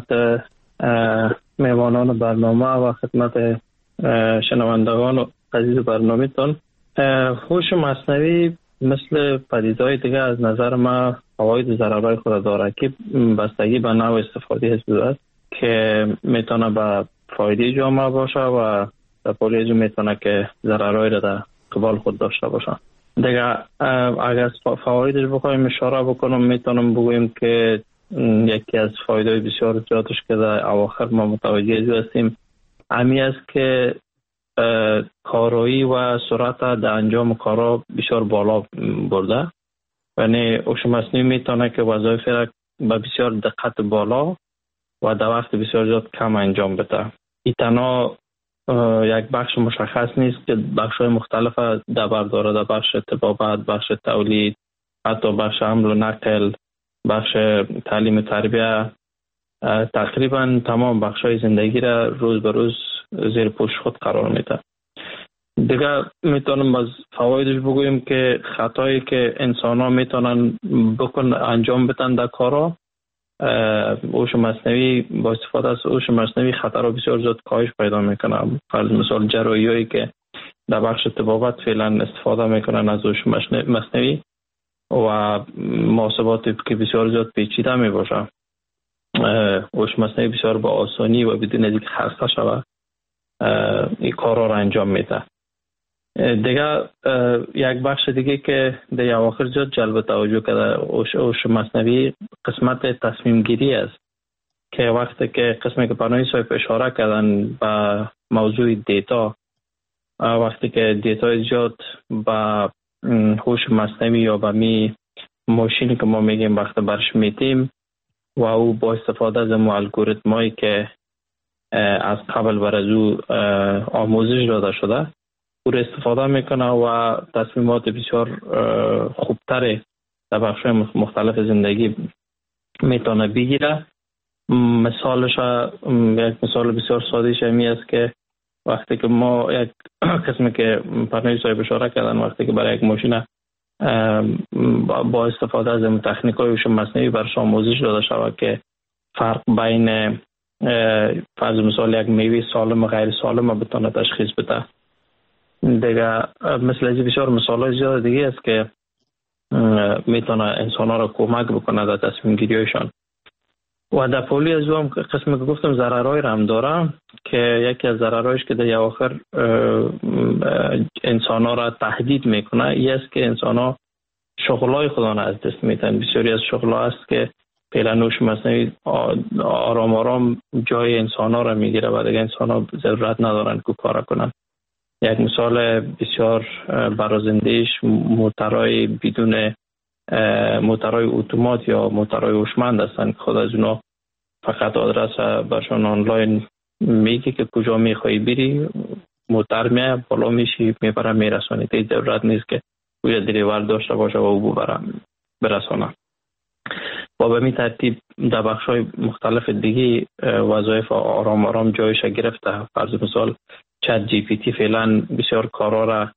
S8: میوانان برنامه و خدمت شنوندگان عزیز برنامه تان. هوش مصنوعی مثل پدیده‌های دیگه از نظر ما فواید و ضررهای خود داره که بستگی به نوع استفاده است که میتونه به فایده جامعه باشه و در پولیجو میتونه که ضررهای را در قبال خود داشته باشه. دیگه اگر فوایدش بخوایم اشاره بکنم، میتونم بگویم که یکی از فایده بسیار زیادش که در اواخر ما متوجه هستیم امی است که کارایی و سرعت در انجام کارا بسیار بالا برده. یعنی هوش مصنوعی میتونه که وظایف را با بسیار دقت بالا و در وقت بسیار زیاد کم انجام بده. این تنها یک بخش مشخص نیست که بخش‌های مختلف در بر داره، در بخش طبابت، بخش تولید، حتی بخش حمل و نقل، بخش تعلیم و تربیه، تقریبا تمام بخش‌های زندگی را روز به روز زیر پوش خود قرار میده. دیگه میتونم از فوایدش بگویم که خطایی که انسان ها میتونن بکن انجام بدن در کارا، هوش مصنوعی با استفاده از هوش مصنوعی خطر بسیار زیاد کاهش پیدا میکنه. فرض مثال جراحی‌هایی که در بخش طبابت فعلا استفاده میکنن از هوش مصنوعی و محاسباتی که بسیار زیاد پیچیده میباشه، هوش مصنوعی بسیار با آسانی و بدون اینکه خسته شود این کارا را انجام میده. دیگه یک بخش دیگه که در اواخر زیاد جلب توجه کرده هوش مصنوعی قسمت تصمیم گیری است که وقتی که قسمی که پانوی صاحب اشاره کردن به موضوع دیتا، وقتی که دیتا زیاد به هوش مصنوعی یا به می ماشینی که ما میگیم وقت برش میتیم و او با استفاده از الگوریتمایی که از قبل بر از او آموزش داده شده او را استفاده میکنه و تصمیمات بسیار خوبتر در بخش‌های مختلف زندگی میتونه بگیره. مثالش یک مثال بسیار سادهش همی است که وقتی که ما یک قسمی که پرنوی صاحب اشاره کردن، وقتی که برای یک ماشین با استفاده از تکنیک‌های هوش مصنوعی برش آموزش داده شود که فرق بین فرض مثال یک میوه سالم و غیر سالم بتونه تشخیص بده. دیگه مثل از بسیار مثال‌های زیاد دیگه است که میتونه انسان‌ها را کمک بکنه در تصمیم گیری‌هایشان. و در پولی از او هم قسمی که گفتم ضررهای را هم داره که یکی از ضررهایش که در اواخر انسان‌ها را تهدید میکنه این است که انسان‌ها شغلای خود را از دست میدن. بسیاری از شغل‌ها است که فعلا هوش مصنوعی آرام آرام جای انسان‌ها را میگیره و دیگه انسان‌ها ضرورت ندارن که کار کنن. یک مثال بسیار برازنده‌اش موترهای بدون موترهای اتومات یا موترهای هوشمند هستند که خود از اونا فقط آدرس برشان آنلاین میگه که کجا میخوایی بری، موتر میاد بالا میشی میبره میرسانی، دیگه ضرورت نیست که کجا دریور داشته باشه و او ببره برسانه. و به می ترتیب در بخش‌های مختلف دیگه وظایف آرام آرام جایش گرفته. فرض مثال چت جی پی تی فعلا بسیار کارا را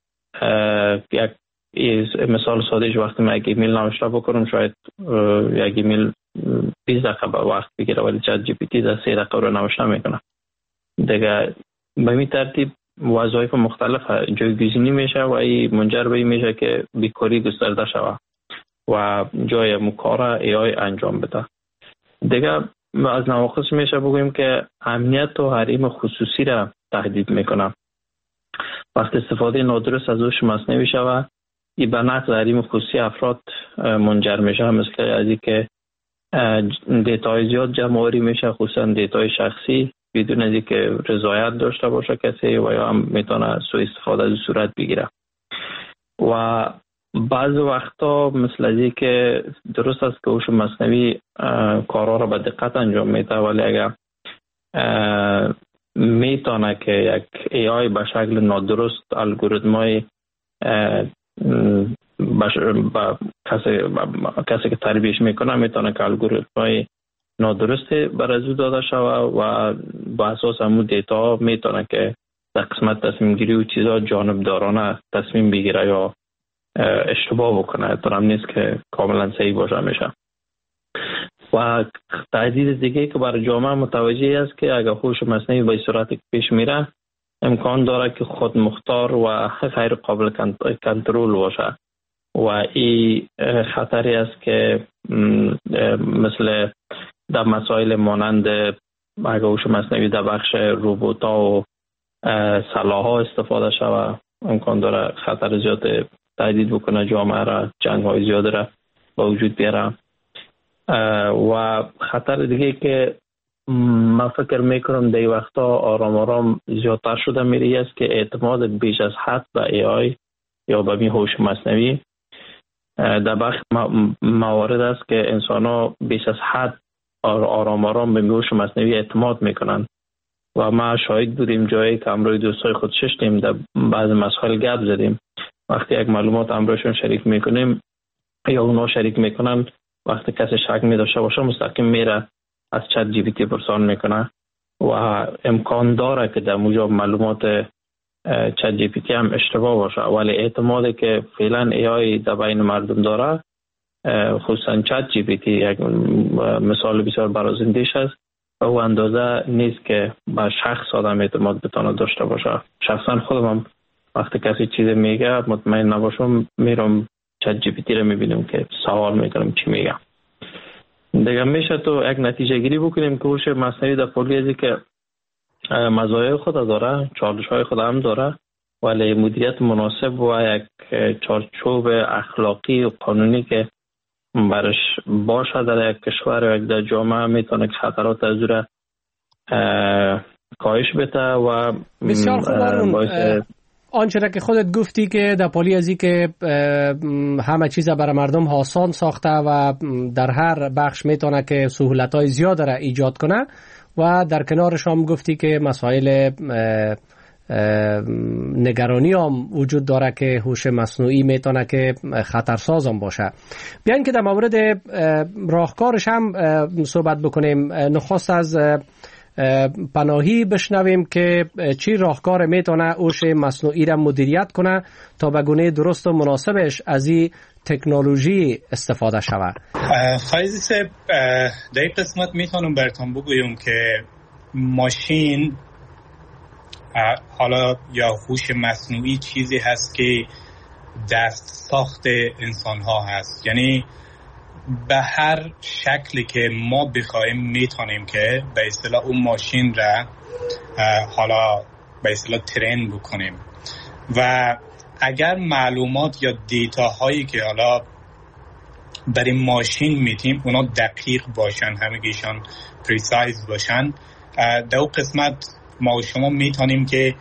S8: یک مثال سادهش وقتی من یک ایمیل نوشته بکنم شاید یک ایمیل بیست دقیقه به وقت بگیره ولی چت جی پی تی در سه دقیقه رو نوشته میکنه. دیگه به می ترتیب وظایف مختلف جایگزینی میشه و این منجر به این میشه که بیکاری گسترده شود و جای مکار ای آی انجام بده. دیگه از نواقص میشه بگوییم که امنیت و حریم خصوصی را تهدید میکنه. وقتی استفاده نادرست از هوش مصنوعی شود این به نقض حریم خصوصی افراد منجر میشه، مثل از این که دیتای زیاد جمع آوری میشه، خصوصا دیتای شخصی بدون از اینکه رضایت داشته باشه کسی و یا هم میتونه سوء استفاده از صورت بگیره. و بعض وقتا مثل از اینکه درست است که هوش مصنوعی کارها را به دقت انجام میده ولی اگر میتونه که یک ای آی به شکل نادرست الگوریتمای با کسی, کسی که تربیتش میکنه میتونه که الگوریتمای نادرست بر از او داده شود و با اساس همون دیتا میتونه که در قسمت تصمیم گیری و چیزا جانبدارانه تصمیم بگیره یا اشتباه بکنه. طورم نیست که کاملا صحیح باشه میشه. و تهدید دیگه که برای جامعه متوجه است که اگر هوش مصنوعی به صورت پیش میره امکان داره که خود مختار و غیر قابل کنترل باشه و این خطری است که مثل در مسائل مانند اگر هوش مصنوعی در بخش روبوت‌ها و سلاح‌ها استفاده شود امکان داره خطر زیاد تهدید بکنه جامعه را، جنگ‌های زیاد را به وجود بیاره. و خطر دیگه که من فکر میکنم در وقتا آرام آرام زیادتر شده میره است که اعتماد بیش از حد به ای آی یا به می هوش مصنوعی در بخش موارد است که انسان ها بیش از حد آرام آرام به می هوش مصنوعی اعتماد میکنن و ما شاهد بودیم جایی که امروی دوستای خود ششتیم در بعض مسائل گپ زدیم. وقتی یک معلومات امروشون شریک میکنیم یا اونا شریک میکنن وقتی کسی شک می داشته باشه مستقیم میره از چت جی پی تی پرسان میکنه و امکان داره که در موجب معلومات چت جی پی تی هم اشتباه باشه ولی اعتمادی که فعلا ای آی در بین مردم داره خصوصا چت جی پی تی یک مثال بسیار برازنده‌اش است و او اندازه نیست که به شخص آدم اعتماد بتونه داشته باشه. شخصا خودم هم وقتی کسی چیز میگه مطمئن نباشم میرم چت جی پی تی رو میبینیم که سوال میکنم چی میگه. دیگه میشه تو یک نتیجه گیری بکنیم که هوش مصنوعی در پولی ازی که مزایای خود داره چالش های خود هم داره ولی مدیریت مناسب و یک چارچوب اخلاقی و قانونی که برش باشه در یک کشور و یک در جامعه میتونه که خطرات از او کاهش بده و
S4: بسیار خوب. باعث آنچه را که خودت گفتی که در پالی ازی که همه چیز برای مردم آسان ساخته و در هر بخش میتونه که سهولت‌های زیاد را ایجاد کنه و در کنارش هم گفتی که مسائل نگرانی هم وجود داره که هوش مصنوعی میتونه که خطرساز هم باشه. بیاین که در مورد راهکارش هم صحبت بکنیم. نخست از پناهی بشنویم که چی راهکار میتونه هوش مصنوعی را مدیریت کنه تا به گونه درست و مناسبش از این تکنولوژی استفاده شود.
S7: خیلی صاحب در این قسمت میتونم براتون بگویم که ماشین حالا یا هوش مصنوعی چیزی هست که دست ساخت انسان ها هست، یعنی به هر شکلی که ما بخوایم میتونیم که به اصطلاح اون ماشین را حالا به اصطلاح ترین بکنیم و اگر معلومات یا دیتا هایی که حالا برای ماشین میتیم اونا دقیق باشن، همگیشان پریسایز باشن، در اون قسمت ما و شما میتونیم که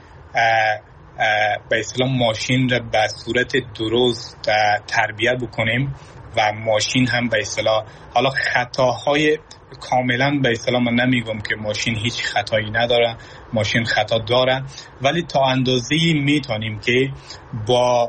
S7: به اصطلاح ماشین را به صورت درست تربیت بکنیم و ماشین هم به اصطلاح حالا خطاهای کاملا به اصطلاح من نمیگم که ماشین هیچ خطایی نداره، ماشین خطا داره، ولی تا اندازه‌ای میتونیم که با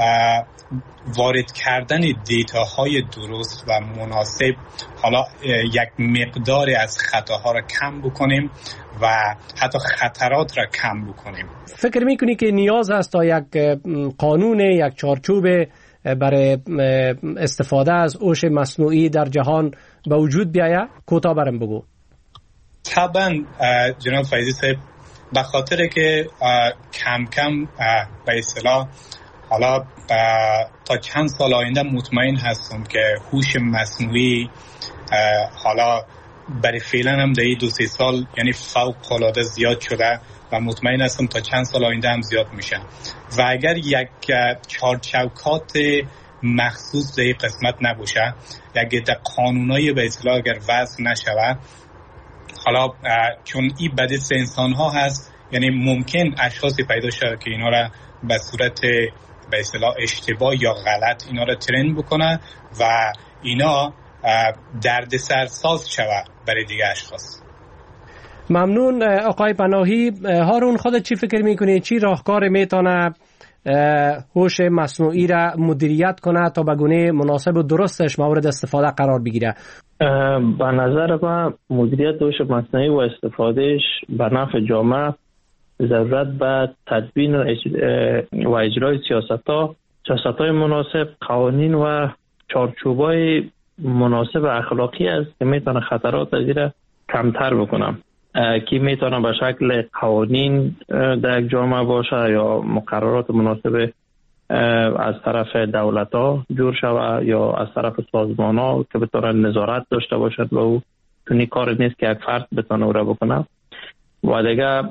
S7: وارد کردن دیتاهای درست و مناسب حالا یک مقدار از خطاها را کم بکنیم و حتی خطرات را کم بکنیم.
S4: فکر میکنی که نیاز است تا یک قانون، یک چارچوب برای استفاده از هوش مصنوعی در جهان به وجود بیاید؟ کوتاه برام بگو.
S7: طبعا جناب فیضی صاحب، به خاطر که کم کم به اصطلاح حالا تا چند سال آینده مطمئن هستم که هوش مصنوعی حالا برای فعلا هم در دو سه سال یعنی فوق العاده زیاد شده و مطمئن هستم تا چند سال آینده هم زیاد میشه و اگر یک چارچوکات مخصوص در این قسمت نباشه، یک عده قانونایی به اصطلاح اگر وضع نشود، حالا چون این به دست انسان ها هست، یعنی ممکن اشخاصی پیدا شده که اینا را به صورت به اصطلاح اشتباه یا غلط اینا را ترین بکنه و اینا دردسر ساز شود برای دیگه اشخاص.
S4: ممنون آقای پناهی. هارون، خودت چی فکر میکنی؟ چی راهکار میتونه هوش مصنوعی را مدیریت کنه تا به گونه مناسب و درستش مورد استفاده قرار بگیره؟
S8: به نظر من مدیریت هوش مصنوعی و استفادهش به نفع جامعه ضرورت به تدوین و اجرای سیاست‌ها، سیاست‌های مناسب، قوانین و چارچوب‌های مناسب اخلاقی است که میتونه خطرات از این کمتر بکنم، که میتونه به شکل قوانین در یک جامعه باشه یا مقررات مناسب از طرف دولت‌ها جور شود یا از طرف سازمان‌ها که بتونن نظارت داشته باشد و او تونی کار نیست که یک فرد بتونه او را بکنه. و دیگه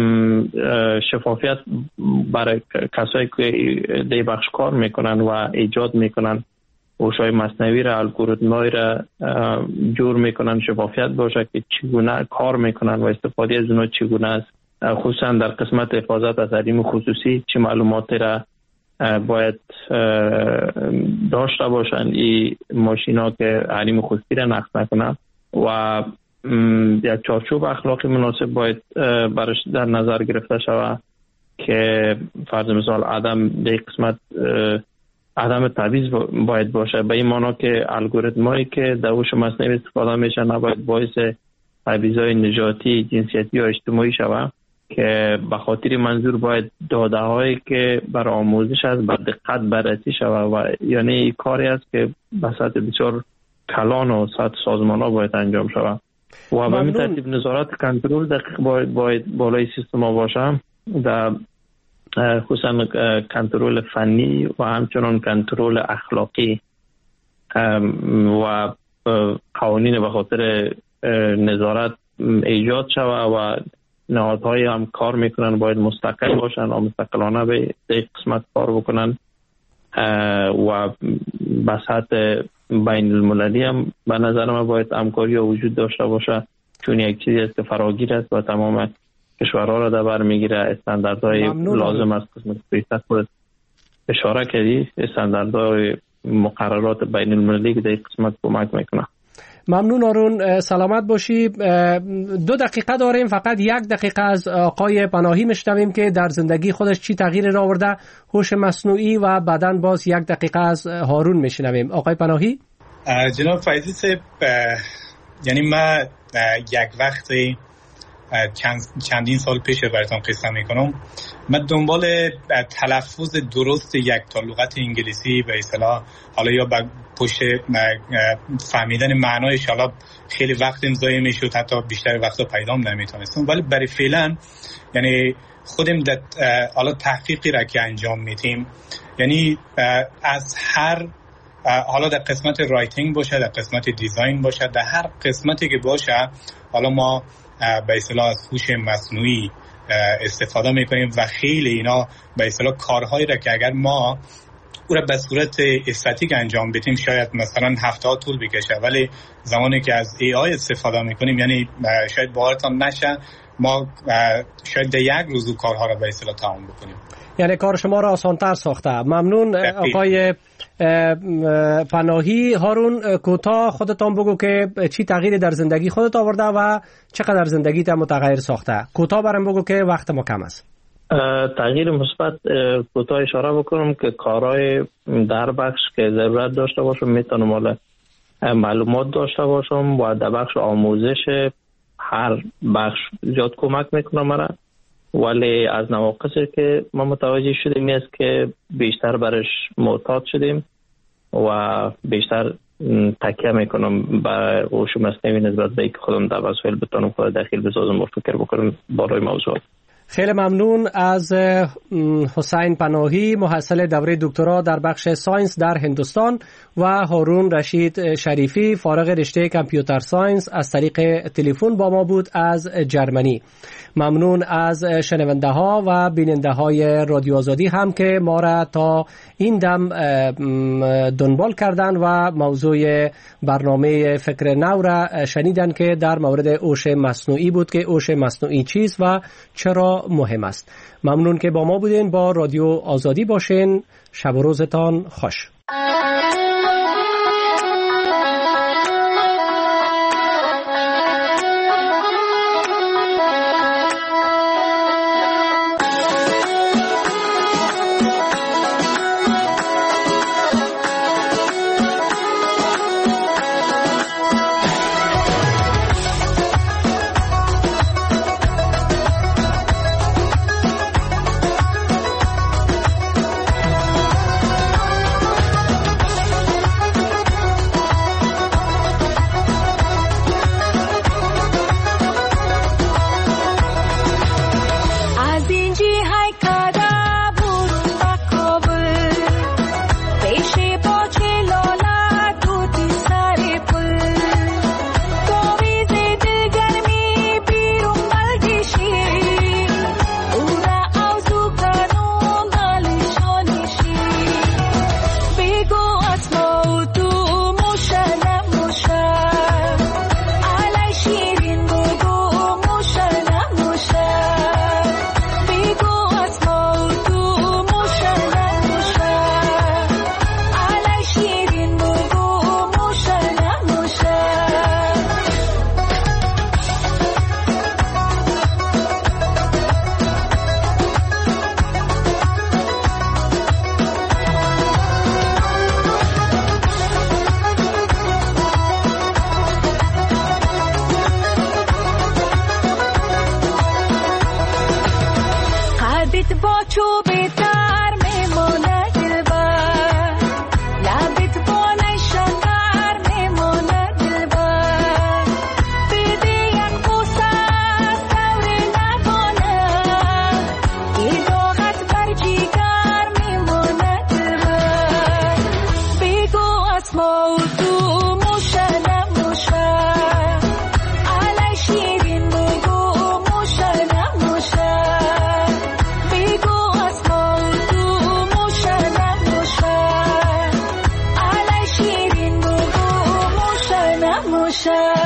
S8: شفافیت برای کسایی که دی بخش کار میکنن و ایجاد میکنن هوش‌های مصنوعی را، الگوریتم‌های را جور میکنن، شفافیت باشه که چگونه کار میکنن و استفاده از اونها چگونه است، خصوصا در قسمت حفاظت از حریم خصوصی چه معلوماتی را باید داشته باشن این ماشینا که حریم خصوصی را نقض نکنن و یک چارچوب اخلاقی مناسب باید برش در نظر گرفته شود که فرض مثال عدم در قسمت عدم تبعیض باید باشه، به این معنی که الگوریتمایی که در هوش مصنوعی استفاده میشه نباید باعث تبعیض‌های نژادی، جنسیتی یا اجتماعی شود که به خاطر منظور باید داده هایی که برای آموزش است به دقت بررسی شود و یعنی کاری است که به سطح بسیار کلان و سطح سازمان ها باید انجام شود و به این ترتیب نظارت کنترل دقیق باید, باید بالای سیستم ها باشه، در خصوصا کنترل فنی و همچنان کنترل اخلاقی و قوانین به خاطر نظارت ایجاد شود و نهادهای هم کار میکنن باید مستقل باشن و مستقلانه به این قسمت کار بکنن و به سطح بین المللی هم به نظر من باید همکاری وجود داشته باشه، چون یک چیزی است که فراگیر است و تمام کشورها را در بر میگیره. استانداردهای لازم است قسمت پیشتر خود اشاره کردی، استانداردهای مقررات بین المللی که در این قسمت کمک میکنه.
S4: ممنون آرون، سلامت باشی. دو دقیقه داریم، فقط یک دقیقه از آقای پناهی میشنویم که در زندگی خودش چی تغییر را آورده، هوش مصنوعی، و بعداً باز یک دقیقه از هارون میشنویم. آقای پناهی.
S7: جناب فیضی صاحب، یعنی من یک وقتی چند چندین سال پیش براتون قصه میکنم، من دنبال تلفظ درست یک تا لغت انگلیسی به اصطلاح، حالا یا پشت فهمیدن معنایش حالا خیلی وقت امضای میشد، حتی بیشتر وقتا پیدام نمیتونستم، ولی برای فعلا یعنی خودم در حالا تحقیقی را که انجام میدیم، یعنی از هر حالا در قسمت رایتینگ باشه، در قسمت دیزاین باشه، در هر قسمتی که باشه، حالا ما به اصطلاح از هوش مصنوعی استفاده میکنیم و خیلی اینا به اصطلاح کارهایی را که اگر ما او را به صورت استاتیک انجام بدیم شاید مثلا هفته ها طول بکشه، ولی زمانی که از ای آی استفاده میکنیم یعنی شاید باورتان نشه ما شاید در یک روز کارها را به اصطلاح تمام بکنیم.
S4: یعنی کار شما را آسان‌تر ساخته. ممنون آقای پناهی. هارون، کوتاه خودتان بگو که چی تغییری در زندگی خودت آورده و چقدر زندگیت متغیر ساخته. کوتاه برام بگو که وقت ما کم است.
S8: تغییر مثبت کوتاه اشاره بکنم که کارهای در بخش که ضرورت داشته باشم میتونم حالا معلومات داشته باشم و در بخش آموزش هر بخش زیاد کمک میکنم مرا، ولی از نواقصی که ما متوجه شدیم است که بیشتر برش معتاد شدیم و بیشتر تکیه میکنم به هوش مصنوعی نسبت به اینکه خودم در وسایل بتونم خود داخل بسازم و فکر بکنم برای موضوع.
S4: خیلی ممنون از حسین پناهی، محصل دوره دکترا در بخش ساینس در هندوستان، و هارون رشید شریفی، فارغ رشته کامپیوتر ساینس، از طریق تلفن با ما بود از جرمنی. ممنون از شنونده ها و بیننده های رادیو آزادی هم که ما را تا این دم دنبال کردن و موضوع برنامه فکر نو را شنیدن که در مورد هوش مصنوعی بود که هوش مصنوعی چیست و چرا مهم است. ممنون که با ما بودین. با رادیو آزادی باشین. شب و روزتان خوش.
S9: موشا علی شیرین بگو موشا باشد